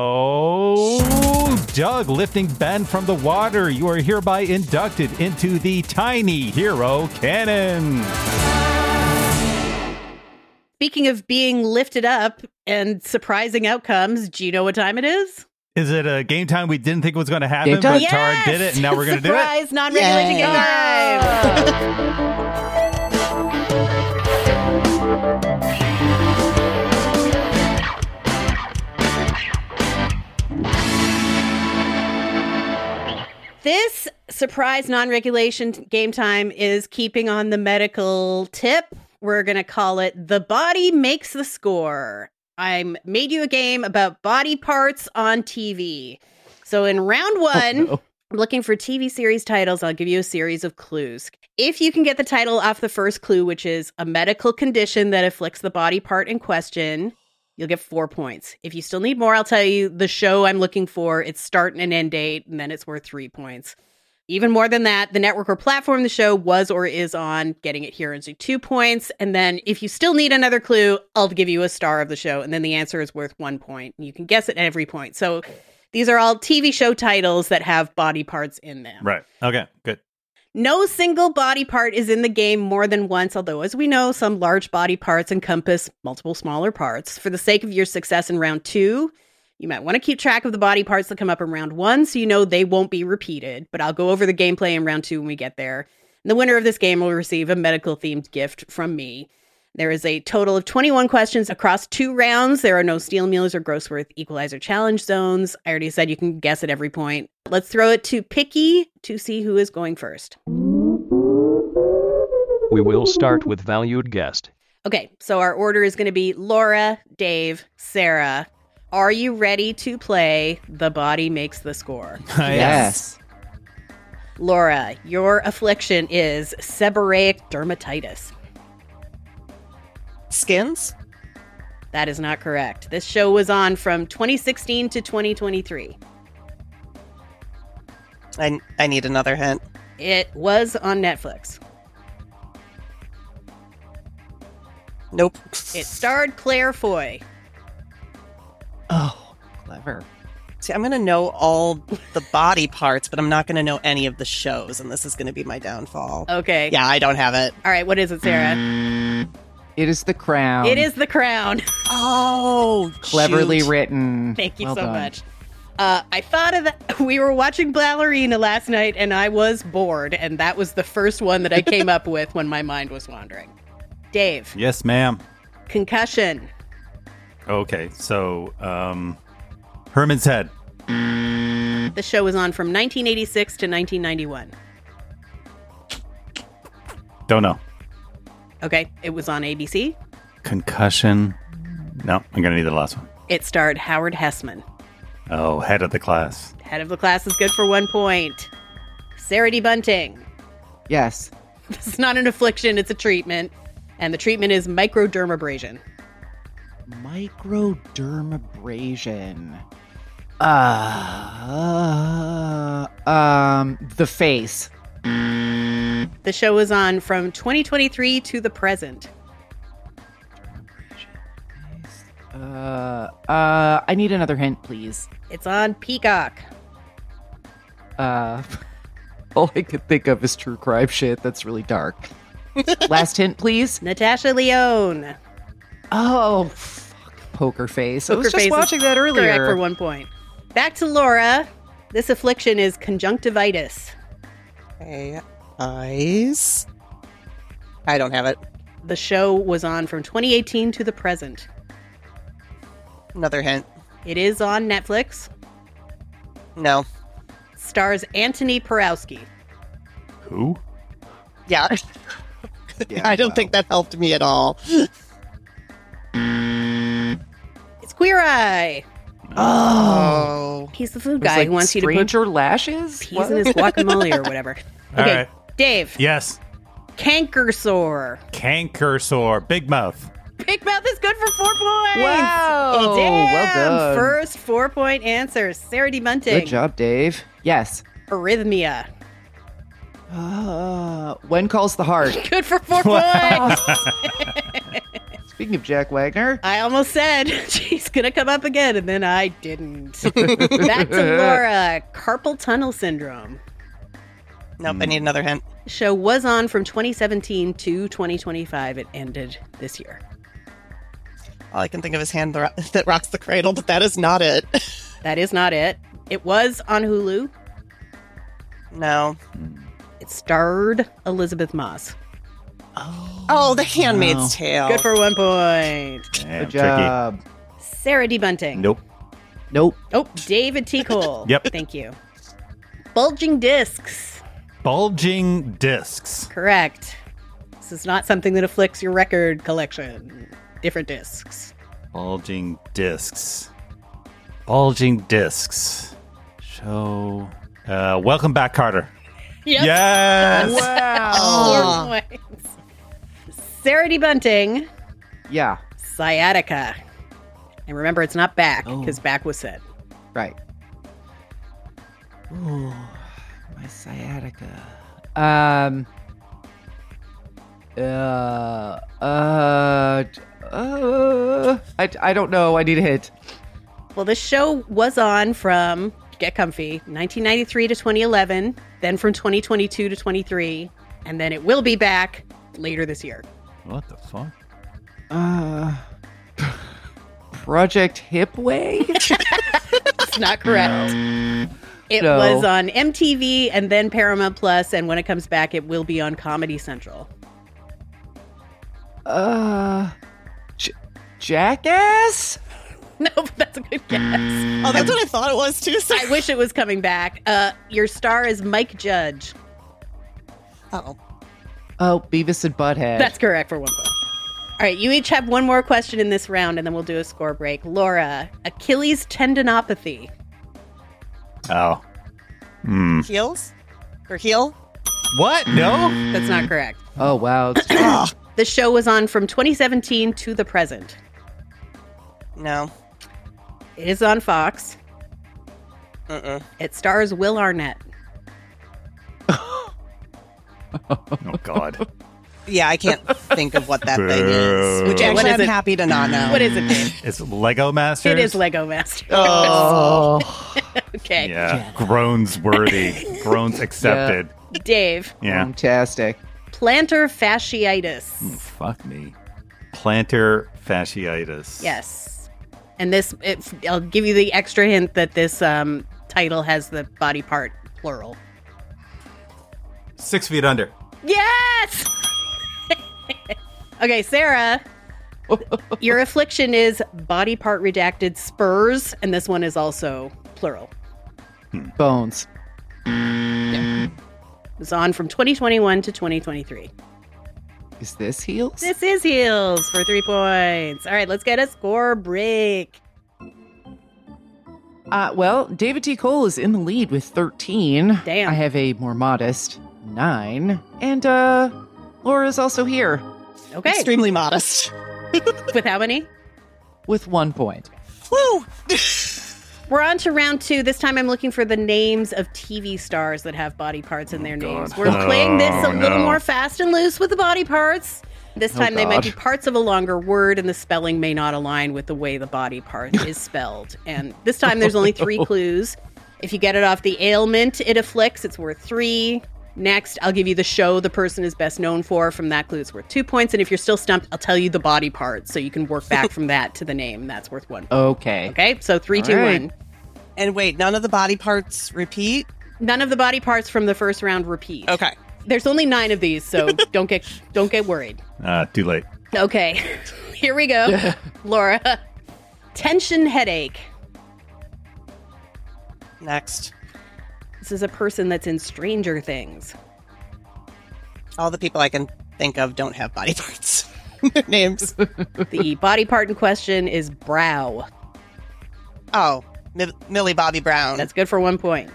S2: So, Doug, lifting Ben from the water, you are hereby inducted into the Tiny Hero Canon.
S4: Speaking of being lifted up and surprising outcomes, do you know what time it is?
S2: Is it a game time we didn't think was going to happen,
S3: Game time?
S2: but Tara did it, and now we're going to do it?
S4: Surprise, non-regulated
S5: Yay.
S4: game time! This surprise non-regulation game time is keeping on the medical tip. We're going to call it The Body Makes the Score. I made you a game about body parts on T V. So in round one,
S3: no.
S4: I'm looking for T V series titles. I'll give you a series of clues. If you can get the title off the first clue, which is a medical condition that afflicts the body part in question, you'll get four points. If you still need more, I'll tell you the show I'm looking for, its start and an end date, and then it's worth three points. Even more than that, the network or platform the show was or is on, getting it here is two points. And then if you still need another clue, I'll give you a star of the show. And then the answer is worth one point. And you can guess it at every point. So these are all T V show titles that have body parts in them.
S2: Right. Okay, good.
S4: No single body part is in the game more than once, although, as we know, some large body parts encompass multiple smaller parts. For the sake of your success in round two, you might want to keep track of the body parts that come up in round one so you know they won't be repeated. But I'll go over the gameplay in round two when we get there. And the winner of this game will receive a medical-themed gift from me. There is a total of twenty-one questions across two rounds. There are no Steel Meals or Grossworth Equalizer challenge zones. I already said you can guess at every point. Let's throw it to Picky to see who is going first.
S6: We will start with valued guest.
S4: Okay, so our order is going to be Laura, Dave, Sarah. Are you ready to play The Body Makes the Score?
S3: Yes.
S4: Laura, your affliction is seborrheic dermatitis.
S5: Skins?
S4: That is not correct. This show was on from twenty sixteen to twenty twenty-three.
S5: I, I need another hint.
S4: It was on Netflix.
S5: Nope.
S4: It starred Claire Foy.
S3: Oh, clever.
S5: See, I'm going to know all the body parts, but I'm not going to know any of the shows, and this is going to be my downfall.
S4: Okay.
S5: Yeah, I don't have it.
S4: All right, what is it, Sarah?
S3: It is The Crown.
S4: It is The Crown.
S5: Oh,
S3: Cleverly
S5: shoot.
S3: written.
S4: Thank you
S3: Well
S4: so
S3: done.
S4: much. Uh, I thought of that. We were watching Ballerina last night, and I was bored, and that was the first one that I came up with when my mind was wandering. Dave,
S2: Yes, ma'am.
S4: concussion.
S2: Okay, so um, Herman's Head.
S4: The show was on from nineteen eighty-six to nineteen ninety-one.
S2: Don't know.
S4: Okay, it was on A B C.
S2: Concussion. No, I'm gonna need the last one.
S4: It starred Howard Hessman.
S2: Oh, Head of the Class.
S4: Head of the class is good for one point. Sarah D. Bunting.
S3: Yes.
S4: This is not an affliction, it's a treatment. And the treatment is microdermabrasion.
S3: Microdermabrasion. Uh, uh, um, The Face.
S4: The show was on from twenty twenty-three to the present.
S3: Uh, uh, I need another hint, please.
S4: It's on Peacock.
S3: Uh, all I could think of is true crime shit. That's really dark. Last hint, please.
S4: Natasha Lyonne.
S3: Oh, fuck. Poker Face. I
S4: Poker
S3: was just
S4: Face is
S3: watching that earlier.
S4: Correct for one point. Back to Laura. This affliction is conjunctivitis.
S5: Okay, eyes. I don't have it.
S4: The show was on from twenty eighteen to the present.
S5: Another hint.
S4: It is on Netflix.
S5: No.
S4: Stars Anthony Porowski.
S2: Who?
S5: Yeah.
S3: Yeah,
S5: I don't
S3: wow.
S5: think that helped me at all.
S4: It's Queer Eye.
S5: Oh.
S4: He's the food
S3: It was
S4: guy
S3: like
S4: who wants you to put
S3: Stranger Lashes?
S4: peas
S3: What?
S4: in his guacamole or whatever.
S2: All
S4: Okay,
S2: right.
S4: Dave.
S2: Yes.
S4: Canker sore.
S2: Canker sore. Big Mouth.
S4: Big Mouth is good for four points.
S3: Wow.
S4: Damn.
S3: Well done.
S4: First four point answer. Sarah D. Bunting.
S3: Good job, Dave. Yes.
S4: Arrhythmia.
S3: Uh, when calls the heart?
S4: Good for four points.
S3: Speaking of Jack Wagner,
S4: I almost said she's going to come up again, and then I didn't. Back to Laura. Carpal tunnel syndrome.
S5: Nope, I need another hint.
S4: The show was on from twenty seventeen to twenty twenty-five. It ended this year.
S5: All I can think of is Hand Ro- That Rocks the Cradle, but that is not it.
S4: That is not it. It was on Hulu.
S5: No.
S4: It starred Elizabeth Moss.
S5: Oh, The Handmaid's
S3: Wow.
S5: Tale.
S4: Good for one point.
S2: Damn,
S3: good job.
S4: Sarah D. Bunting.
S2: Nope.
S3: Nope.
S4: Oh, David T. Cole.
S2: Yep.
S4: Thank you. Bulging discs.
S2: Bulging discs.
S4: Correct. This is not something that afflicts your record collection. Different discs.
S2: Bulging discs. Bulging discs. Show. Uh, welcome back, Carter.
S4: Yep.
S2: Yes.
S3: Wow.
S4: Four points. Sarah D. Bunting.
S3: Yeah.
S4: Sciatica. And remember, it's not back,
S3: Oh.
S4: because back was said.
S3: Right. Ooh, my sciatica. Um. Uh. Uh. uh I, I don't know. I need a hint.
S4: Well, this show was on from get comfy, nineteen ninety-three to twenty eleven, then from twenty twenty-two to twenty-three, and then it will be back later this year.
S2: What the fuck?
S3: Uh, Project Hipway?
S4: It's not correct. It
S3: No.
S4: was on M T V and then Paramount Plus, and when it comes back, it will be on Comedy Central.
S3: Uh, J- Jackass?
S4: No, but that's a good guess.
S5: Oh, that's what I thought it was too. So.
S4: I wish it was coming back. Uh, your star is Mike Judge.
S5: Oh,
S3: Oh, Beavis and Butthead.
S4: That's correct for one point. All right, you each have one more question in this round, and then we'll do a score break. Laura, Achilles tendinopathy.
S2: Oh. Hmm.
S5: heels or heel?
S2: What? No?
S4: That's not correct.
S3: Oh, wow. It's
S5: Oh,
S4: The show was on from twenty seventeen to the present.
S5: no.
S4: It is on Fox.
S5: Uh-uh.
S4: It stars Will Arnett.
S2: Oh, God.
S5: Yeah, I can't think of what that thing is. Which
S2: Boo.
S5: actually
S4: What is
S5: I'm
S4: it?
S5: happy to not know.
S4: What is it, Dave?
S2: It's Lego Masters?
S4: It is Lego Masters.
S3: oh.
S4: Okay.
S2: Yeah. Groans worthy. Groans accepted.
S4: Dave,
S2: Yeah.
S3: Fantastic.
S4: plantar fasciitis.
S2: Fuck me. Plantar fasciitis.
S4: Yes. And this, it, I'll give you the extra hint that this um, title has the body part plural.
S2: Six feet under.
S4: Yes! Okay, Sarah, your affliction is body part redacted spurs, and this one is also plural.
S3: Bones.
S4: It was on from twenty twenty-one to twenty twenty-three.
S3: Is this heels?
S4: This is heels for three points. All right, let's get a score break.
S3: Uh, well, David T. Cole is in the lead with thirteen.
S4: Damn.
S3: I have a more modest nine. And uh, Laura's also here
S4: Okay.
S5: Extremely modest.
S4: With how many?
S3: with one point.
S5: Woo!
S4: We're on to round two. This time I'm looking for the names of T V stars that have body parts in their names. We're
S2: Oh,
S4: playing this a little
S2: no.
S4: more fast and loose with the body parts. This
S3: Oh,
S4: time they might
S3: God.
S4: be parts of a longer word, and the spelling may not align with the way the body part is spelled. And this time there's only three clues. If you get it off the ailment it afflicts, it's worth three. Next, I'll give you the show the person is best known for. From that clue, it's worth two points. And if you're still stumped, I'll tell you the body part, so you can work back from that to the name. That's worth one.
S3: Okay.
S4: Okay, so three,
S3: All
S4: two,
S3: right.
S4: one.
S5: And wait, none of the body parts repeat?
S4: None of the body parts from the first round repeat.
S5: Okay.
S4: There's only nine of these, so don't get don't get worried.
S2: Uh, too late.
S4: Okay, here we go. Laura, tension headache.
S5: Next.
S4: This is a person that's in Stranger Things.
S5: All the people I can think of don't have body parts. Names.
S4: The body part in question is brow.
S5: Oh, Mi- Millie Bobby Brown.
S4: That's good for one point.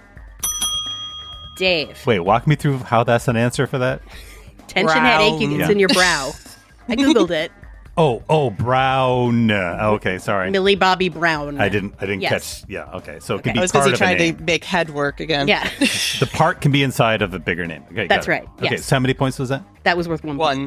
S4: Dave,
S2: Wait, walk me through how that's an answer for that.
S4: tension
S5: Brown.
S4: headache. It's
S2: Yeah.
S4: in your brow. I googled it.
S2: Oh, oh, brown. Okay, sorry.
S4: Millie Bobby Brown.
S2: I didn't. I didn't
S4: Yes.
S2: catch. Yeah. Okay, so it
S4: Okay.
S2: can be
S5: I was
S2: part
S5: busy
S2: of a
S5: trying
S2: name.
S5: to make head work again.
S4: Yeah,
S2: The part can be inside of a bigger name. Okay, got
S4: That's
S2: it.
S4: right,
S2: Okay,
S4: yes.
S2: so how many points was that?
S4: that was worth one. point.
S5: One.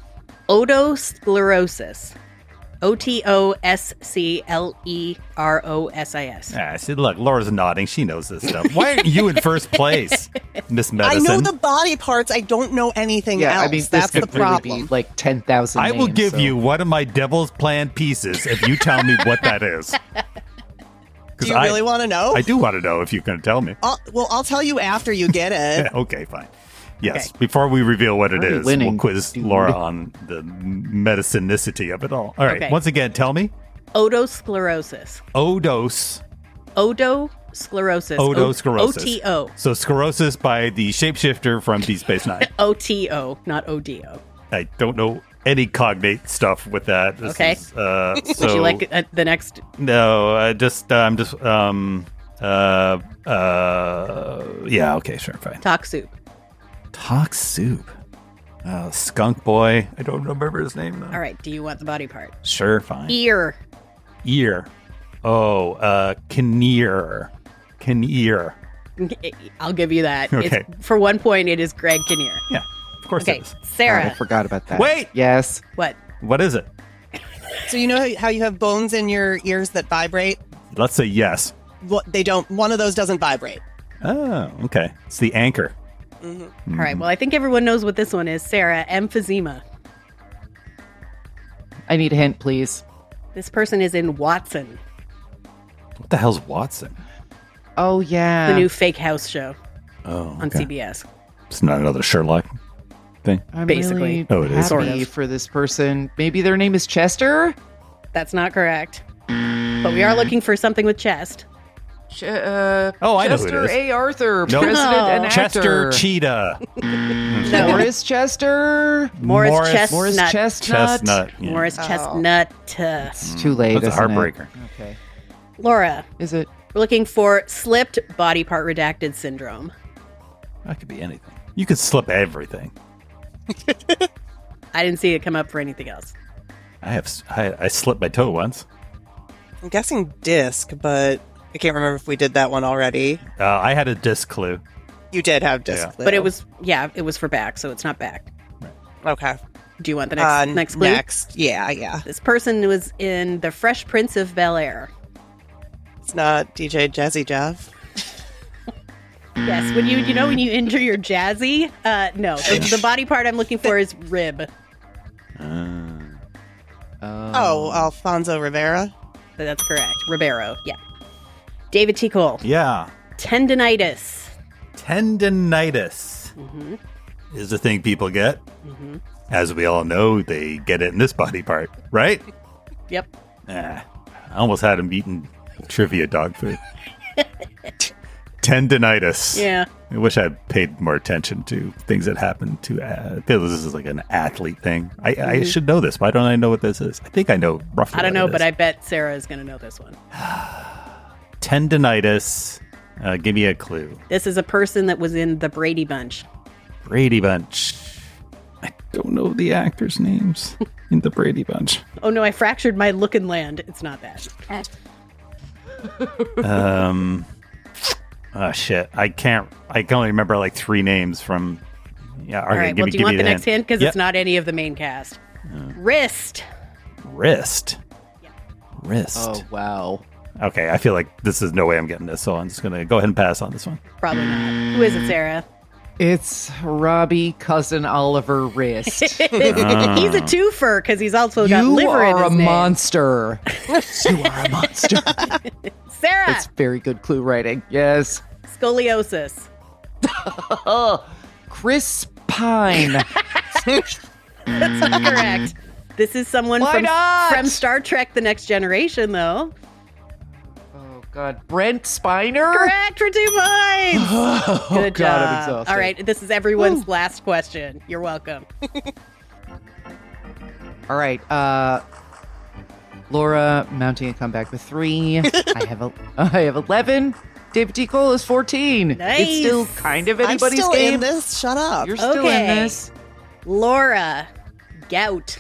S4: Otosclerosis. O T O S C L E R O S I S.
S2: Ah, see, look, Laura's nodding. She knows this stuff. Why aren't you in first place, Miss
S5: I
S2: Medicine?
S5: know the body parts. I don't know anything
S3: Yeah,
S5: else.
S3: I mean, this
S5: That's
S3: could
S5: the
S3: really
S5: problem.
S3: be like ten thousand
S2: I will
S3: names,
S2: give
S3: so-
S2: you one of my devil's plan pieces if you tell me what that is.
S5: Do
S2: 'Cause
S5: you
S2: I,
S5: really want to know?
S2: I do want to know if you can tell me.
S5: I'll, well, I'll tell you after you get it.
S2: Okay, fine. Yes,
S4: Okay.
S2: before we reveal what it
S3: Already
S2: is,
S3: winning,
S2: we'll quiz
S3: dude.
S2: Laura on the medicinicity of it all. All right,
S4: Okay.
S2: once again, tell me.
S4: Otosclerosis.
S2: Odose.
S4: Odosclerosis.
S2: Odosclerosis.
S4: O T O.
S2: So sclerosis by the shapeshifter from Deep Space Nine.
S4: O T O, not O D O.
S2: I don't know any cognate stuff with that. This
S4: Okay.
S2: is, uh, so,
S4: Would you like uh, the next?
S2: No, I just uh, I'm just um uh uh yeah, okay, sure, fine.
S4: Talk soup.
S2: Talk soup. Uh, skunk boy. I don't remember his name though.
S4: All right. Do you want the body part?
S2: Sure, fine.
S4: Ear.
S2: Ear. Oh, uh Kinnear. Kinnear.
S4: I'll give you that.
S2: Okay.
S4: It's, for one point, it is Greg Kinnear.
S2: Yeah, of course
S4: Okay,
S2: it is.
S3: God, I
S4: Sarah.
S3: forgot about that.
S2: Wait!
S3: Yes.
S4: What?
S2: What is it?
S5: So you know how you have bones in your ears that vibrate?
S2: Let's say yes.
S5: what they don't. One of those doesn't vibrate.
S2: Oh, okay. It's the anchor.
S5: Mm-hmm.
S4: All right. Well, I think everyone knows what this one is. Sarah, emphysema.
S3: I need a hint, please.
S4: This person is in Watson,
S2: What the hell's Watson?
S3: Oh, yeah.
S4: the new fake house show
S2: Oh,
S4: on
S2: okay.
S4: C B S.
S2: It's not another Sherlock thing.
S3: I'm
S4: basically.
S3: really
S2: Oh, it is.
S3: happy
S4: Sort of.
S3: for this person. Maybe their name is Chester?
S4: That's not correct. But we are looking for something with chest.
S3: Ch- uh,
S2: Oh, I know who it
S3: Chester
S2: is.
S3: A. Arthur,
S2: Nope.
S3: president
S4: No.
S3: and actor.
S2: Chester Cheetah.
S4: No.
S3: Morris Chester?
S4: Morris,
S2: Morris-
S4: Chestnut.
S3: Morris Chestnut?
S2: Chestnut. Yeah.
S4: Morris
S3: Oh.
S4: Chestnut.
S3: It's too late,
S2: That's a
S3: isn't it?
S2: heartbreaker.
S3: Okay.
S4: Laura,
S3: Is it?
S4: we're looking for slipped body part redacted syndrome.
S2: That could be anything. You could slip everything.
S4: I didn't see it come up for anything else.
S2: I have. s- I, I slipped my toe once.
S5: I'm guessing disc, but I can't remember if we did that one already.
S2: Uh, I had a disc clue.
S5: You did have disc,
S2: Yeah.
S5: clue.
S4: But it was, yeah, it was for back, so it's not back.
S5: okay.
S4: Do you want the next
S5: Uh,
S4: next clue?
S5: Next, yeah, yeah.
S4: This person was in The Fresh Prince of Bel Air.
S5: It's not D J Jazzy Jeff.
S4: Yes, when you you know when you injure your jazzy. Uh, no, the, the body part I'm looking for is rib.
S2: Uh,
S5: Oh, Alfonso Rivera.
S4: That's correct. Ribeiro. Yeah. David T. Cole.
S2: yeah.
S4: Tendinitis.
S2: Tendinitis
S4: Mm-hmm.
S2: is the thing people get.
S4: Mm-hmm.
S2: As we all know, they get it in this body part, right?
S4: Yep.
S2: Ah, I almost had him eating trivia dog food. Tendinitis.
S4: Yeah.
S2: I wish I had paid more attention to things that happen to. Uh, this is like an athlete thing. I, I should know this. Why don't I know what this is? I think I know roughly.
S4: I don't
S2: what
S4: know,
S2: it
S4: but
S2: is.
S4: I bet Sarah is going to know this one.
S2: Tendinitis. Uh, give me a clue.
S4: This is a person that was in the Brady Bunch.
S2: Brady Bunch. I don't know the actors' names in the Brady Bunch.
S4: Oh no, I fractured my look and land. It's not that.
S2: Um. Oh shit! I can't. I can only remember like three names from. Yeah. Okay,
S4: All right.
S2: give
S4: Well,
S2: me,
S4: do you
S2: give
S4: want
S2: me
S4: the
S2: the
S4: next hint? Because
S2: Yep.
S4: it's not any of the main cast. Wrist.
S2: Wrist. Wrist.
S3: Oh, wow.
S2: Okay, I feel like this is no way I'm getting this, so I'm just gonna go ahead and pass on this one.
S4: Probably not. Who is it, Sarah?
S3: It's Robbie Cousin Oliver Wrist.
S4: He's a twofer because he's also got
S3: You
S4: liver in
S3: are
S4: his
S3: a
S4: name.
S3: monster. You are a monster.
S4: Sarah.
S3: It's very good clue writing. Yes.
S4: Scoliosis.
S3: Chris Pine.
S4: That's not correct. This is someone
S3: Why
S4: from,
S3: not?
S4: from Star Trek The Next Generation, though.
S3: Oh, God. Brent Spiner?
S4: Correct for two points.
S3: Oh,
S4: Good
S3: God, I'm
S4: job.
S3: exhausted.
S4: All right, this is everyone's last question. You're welcome.
S3: All right. Uh, Laura mounting a comeback with three. I have a, I have eleven. David T. Cole is fourteen.
S4: Nice.
S3: It's still kind of
S5: I'm
S3: anybody's
S5: still
S3: game.
S5: in this. Shut up.
S3: You're still
S4: Okay.
S3: in this.
S4: Laura, gout.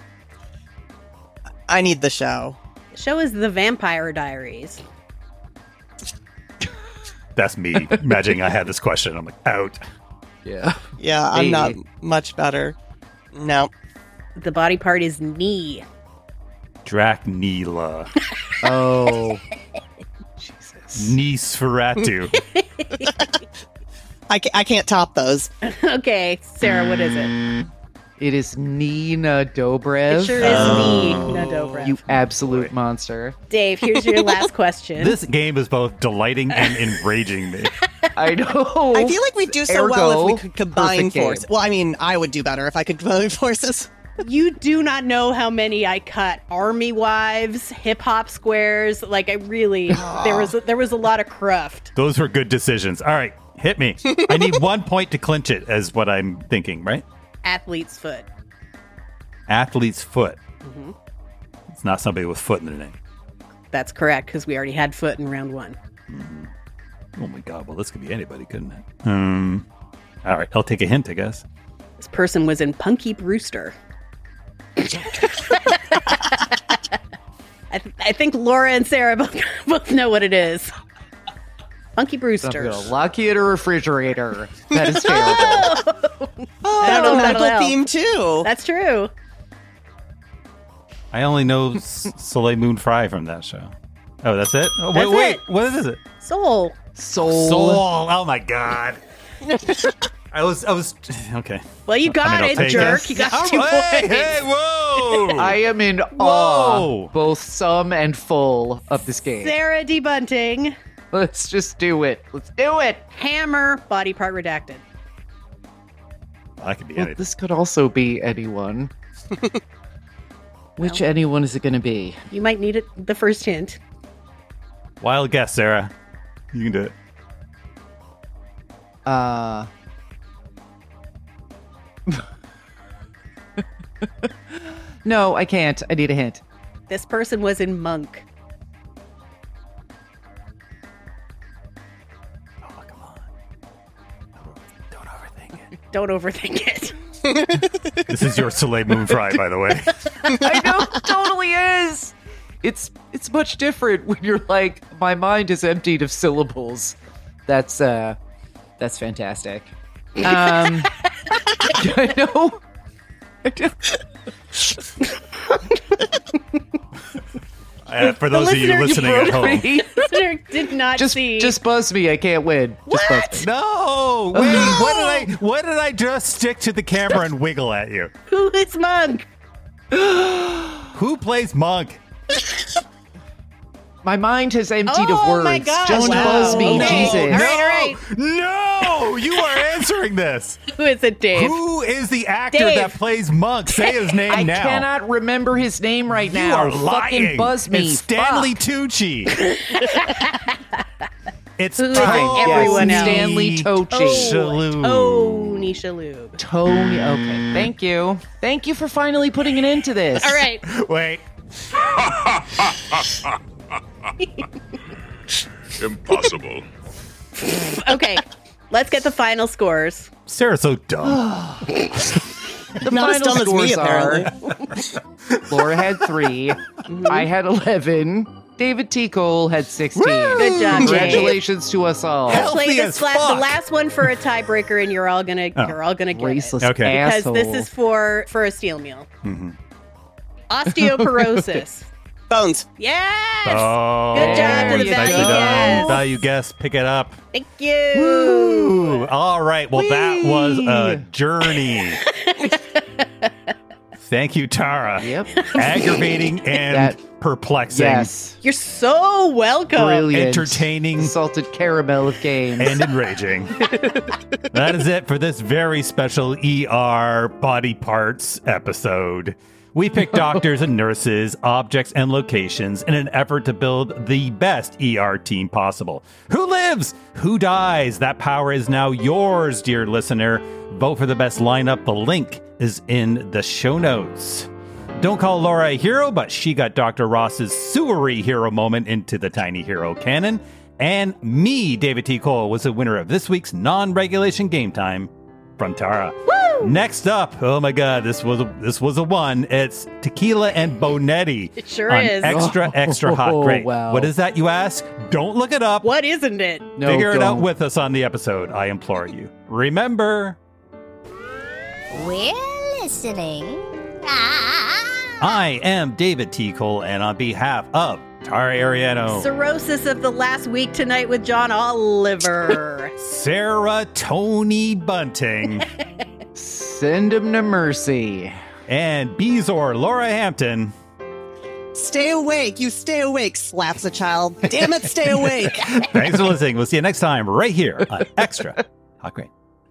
S5: I need the show.
S4: The show is The Vampire Diaries.
S2: That's me imagining I had this question. I'm like, out.
S3: Yeah.
S5: Yeah, I'm not
S3: Hey.
S5: much better. No.
S4: The body part is knee.
S2: Dracnila.
S3: Oh.
S2: Nosferatu.
S5: I, ca- I can't top those.
S4: Okay, Sarah, what is it?
S3: It is Nina Dobrev.
S4: It sure is knee. No, Dobrev.
S3: You absolute monster.
S4: Dave, here's your last question.
S2: This game is both delighting and enraging me.
S3: I know.
S5: I feel like we'd do so well if we
S3: Ergo,
S5: could combine
S3: perfect game.
S5: forces. Well, I mean, I would do better if I could combine forces.
S4: You do not know how many I cut. Army wives, hip hop squares. Like I really, there was there was a lot of cruft.
S2: Those were good decisions. All right, hit me. I need one point to clinch it, is what I'm thinking, right?
S4: Athlete's foot.
S2: Athlete's foot.
S4: Mm-hmm.
S2: It's not somebody with foot in their name.
S4: That's correct because we already had foot in round one.
S2: Oh my god, well, this could be anybody, couldn't it? Um, all right, I'll take a hint, I guess.
S4: This person was in Punky Brewster. I, th- I think Laura and Sarah both, both know what it is. Punky
S3: I'm
S4: Brewster.
S3: gonna lock you in a refrigerator. That is terrible.
S5: Oh,
S4: I don't know if that'll
S5: medical
S4: help.
S5: theme too.
S4: That's true.
S2: I only know S- Soleil Moon Frye from that show. Oh, that's it? Oh,
S4: That's
S2: wait, wait.
S4: it.
S2: What is it?
S4: Soul.
S3: Soul.
S2: Soul. Oh, my God. I was, I was, okay.
S4: Well, you got
S2: I mean, I'll
S4: it,
S2: take
S4: jerk.
S2: it.
S4: You got
S2: Oh,
S4: two
S2: hey,
S4: points.
S2: hey, whoa.
S3: I am in
S2: Whoa.
S3: awe, both some and full of this game.
S4: Sarah debunting.
S3: Let's just do it. Let's do it.
S4: Hammer. Body part redacted.
S2: That could be
S3: Well,
S2: anything.
S3: this could also be anyone. Which anyone is it going to be?
S4: You might need it. The first hint.
S2: Wild guess, Sarah. You can do it.
S3: Uh. No, I can't. I need a hint.
S4: This person was in Monk.
S2: Oh, come on. Don't overthink it.
S4: Don't overthink it.
S2: This is your Soleil Moon Fry, by the way.
S3: I know, it totally is. It's it's much different when you're like, my mind is emptied of syllables. That's uh, that's fantastic. Um, I know. I do.
S2: Uh, for those of you
S4: listener, you
S2: listening at home.
S3: Me.
S4: Listener did not
S3: Just
S4: see.
S3: just buzz me. I can't win. Just buzz me.
S2: No! Wait, what did I what did I just stick to the camera and wiggle at you?
S4: Who is Monk?
S2: Who plays Monk?
S3: My mind has emptied
S4: Oh
S3: of words.
S4: my God,
S3: Just
S4: wow.
S3: buzz me,
S4: Okay.
S3: Jesus.
S4: All right, all right.
S2: No! You are answering this.
S4: Who is it, Dave?
S2: Who is the actor
S4: Dave.
S2: that plays Monk? Say his name
S3: I
S2: now.
S3: cannot remember his name right
S2: You
S3: now.
S2: are lying.
S3: Fucking buzz me.
S2: It's Stanley
S3: Fuck.
S2: Tucci. It's
S4: Who is
S2: Tony
S4: it? Everyone else.
S3: Stanley Tucci.
S2: Shalhoub.
S4: Tony Shalhoub.
S3: Tony. Okay. Thank you. Thank you for finally putting an end to this.
S4: All right.
S2: Wait.
S7: Impossible.
S4: Okay. Let's get the final scores.
S2: Sarah's so dumb.
S3: The
S5: Not as
S3: final
S5: dumb as me,
S3: scores are Laura had three. I had eleven. David T. Cole had sixteen.
S4: Good job, Dave.
S3: Congratulations to us all.
S2: Hell-
S4: Play
S2: Healthy
S4: this
S2: as
S4: la-
S2: fuck.
S4: the last one for a tiebreaker, and you're all gonna
S2: Oh.
S4: you're all gonna get
S3: Raceless
S4: it.
S2: Okay.
S4: Because
S3: asshole.
S4: this is for for a steel meal. Osteoporosis.
S5: Bones.
S4: Yes.
S2: Oh,
S4: Good job to the
S3: There you
S4: value
S2: nicely
S3: go.
S2: done.
S4: guess.
S2: Value guess. Pick it up.
S4: Thank you.
S2: Ooh. All right. Well, that was a
S3: Whee!
S2: journey. Thank you, Tara.
S3: Yep.
S2: Aggravating and
S3: That-
S2: perplexing.
S3: Yes.
S4: You're so welcome.
S3: Brilliant.
S2: Entertaining.
S3: Salted caramel of games.
S2: And enraging. That is it for this very special E R body parts episode. We pick doctors and nurses, objects, and locations in an effort to build the best E R team possible. Who lives? Who dies? That power is now yours, dear listener. Vote for the best lineup. The link is in the show notes. Don't call Laura a hero, but she got Doctor Ross's sewery hero moment into the Tiny Hero canon. And me, David T. Cole, was the winner of this week's non-regulation game time from Tara. Woo! Next up, oh my God, this was a, this was a one. It's Tequila and Bonetti.
S4: It sure
S2: on
S4: is.
S2: Extra, extra hot.
S3: Oh,
S2: Great.
S3: wow.
S2: What is that, you ask? Don't look it up.
S4: What isn't it?
S3: No,
S2: Figure it out
S3: don't.
S2: with us on the episode. I implore you. Remember,
S8: We're listening. Ah.
S2: I am David T. Cole, and on behalf of Tara Ariano,
S4: Cirrhosis of the last week tonight with John Oliver.
S2: Sarah Tony Bunting,
S3: Send him to mercy.
S2: and Bezor Laura Hampton.
S5: Stay awake. You stay awake. Slaps a child. Damn it, stay awake.
S2: Thanks for listening. We'll see you next time right here on Extra Hot Great.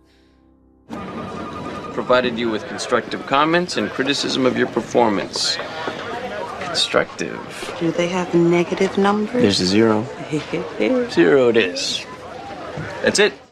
S9: Provided you with constructive comments and criticism of your performance. Constructive.
S10: Do they have negative numbers?
S9: There's a zero. Zero it is. That's it.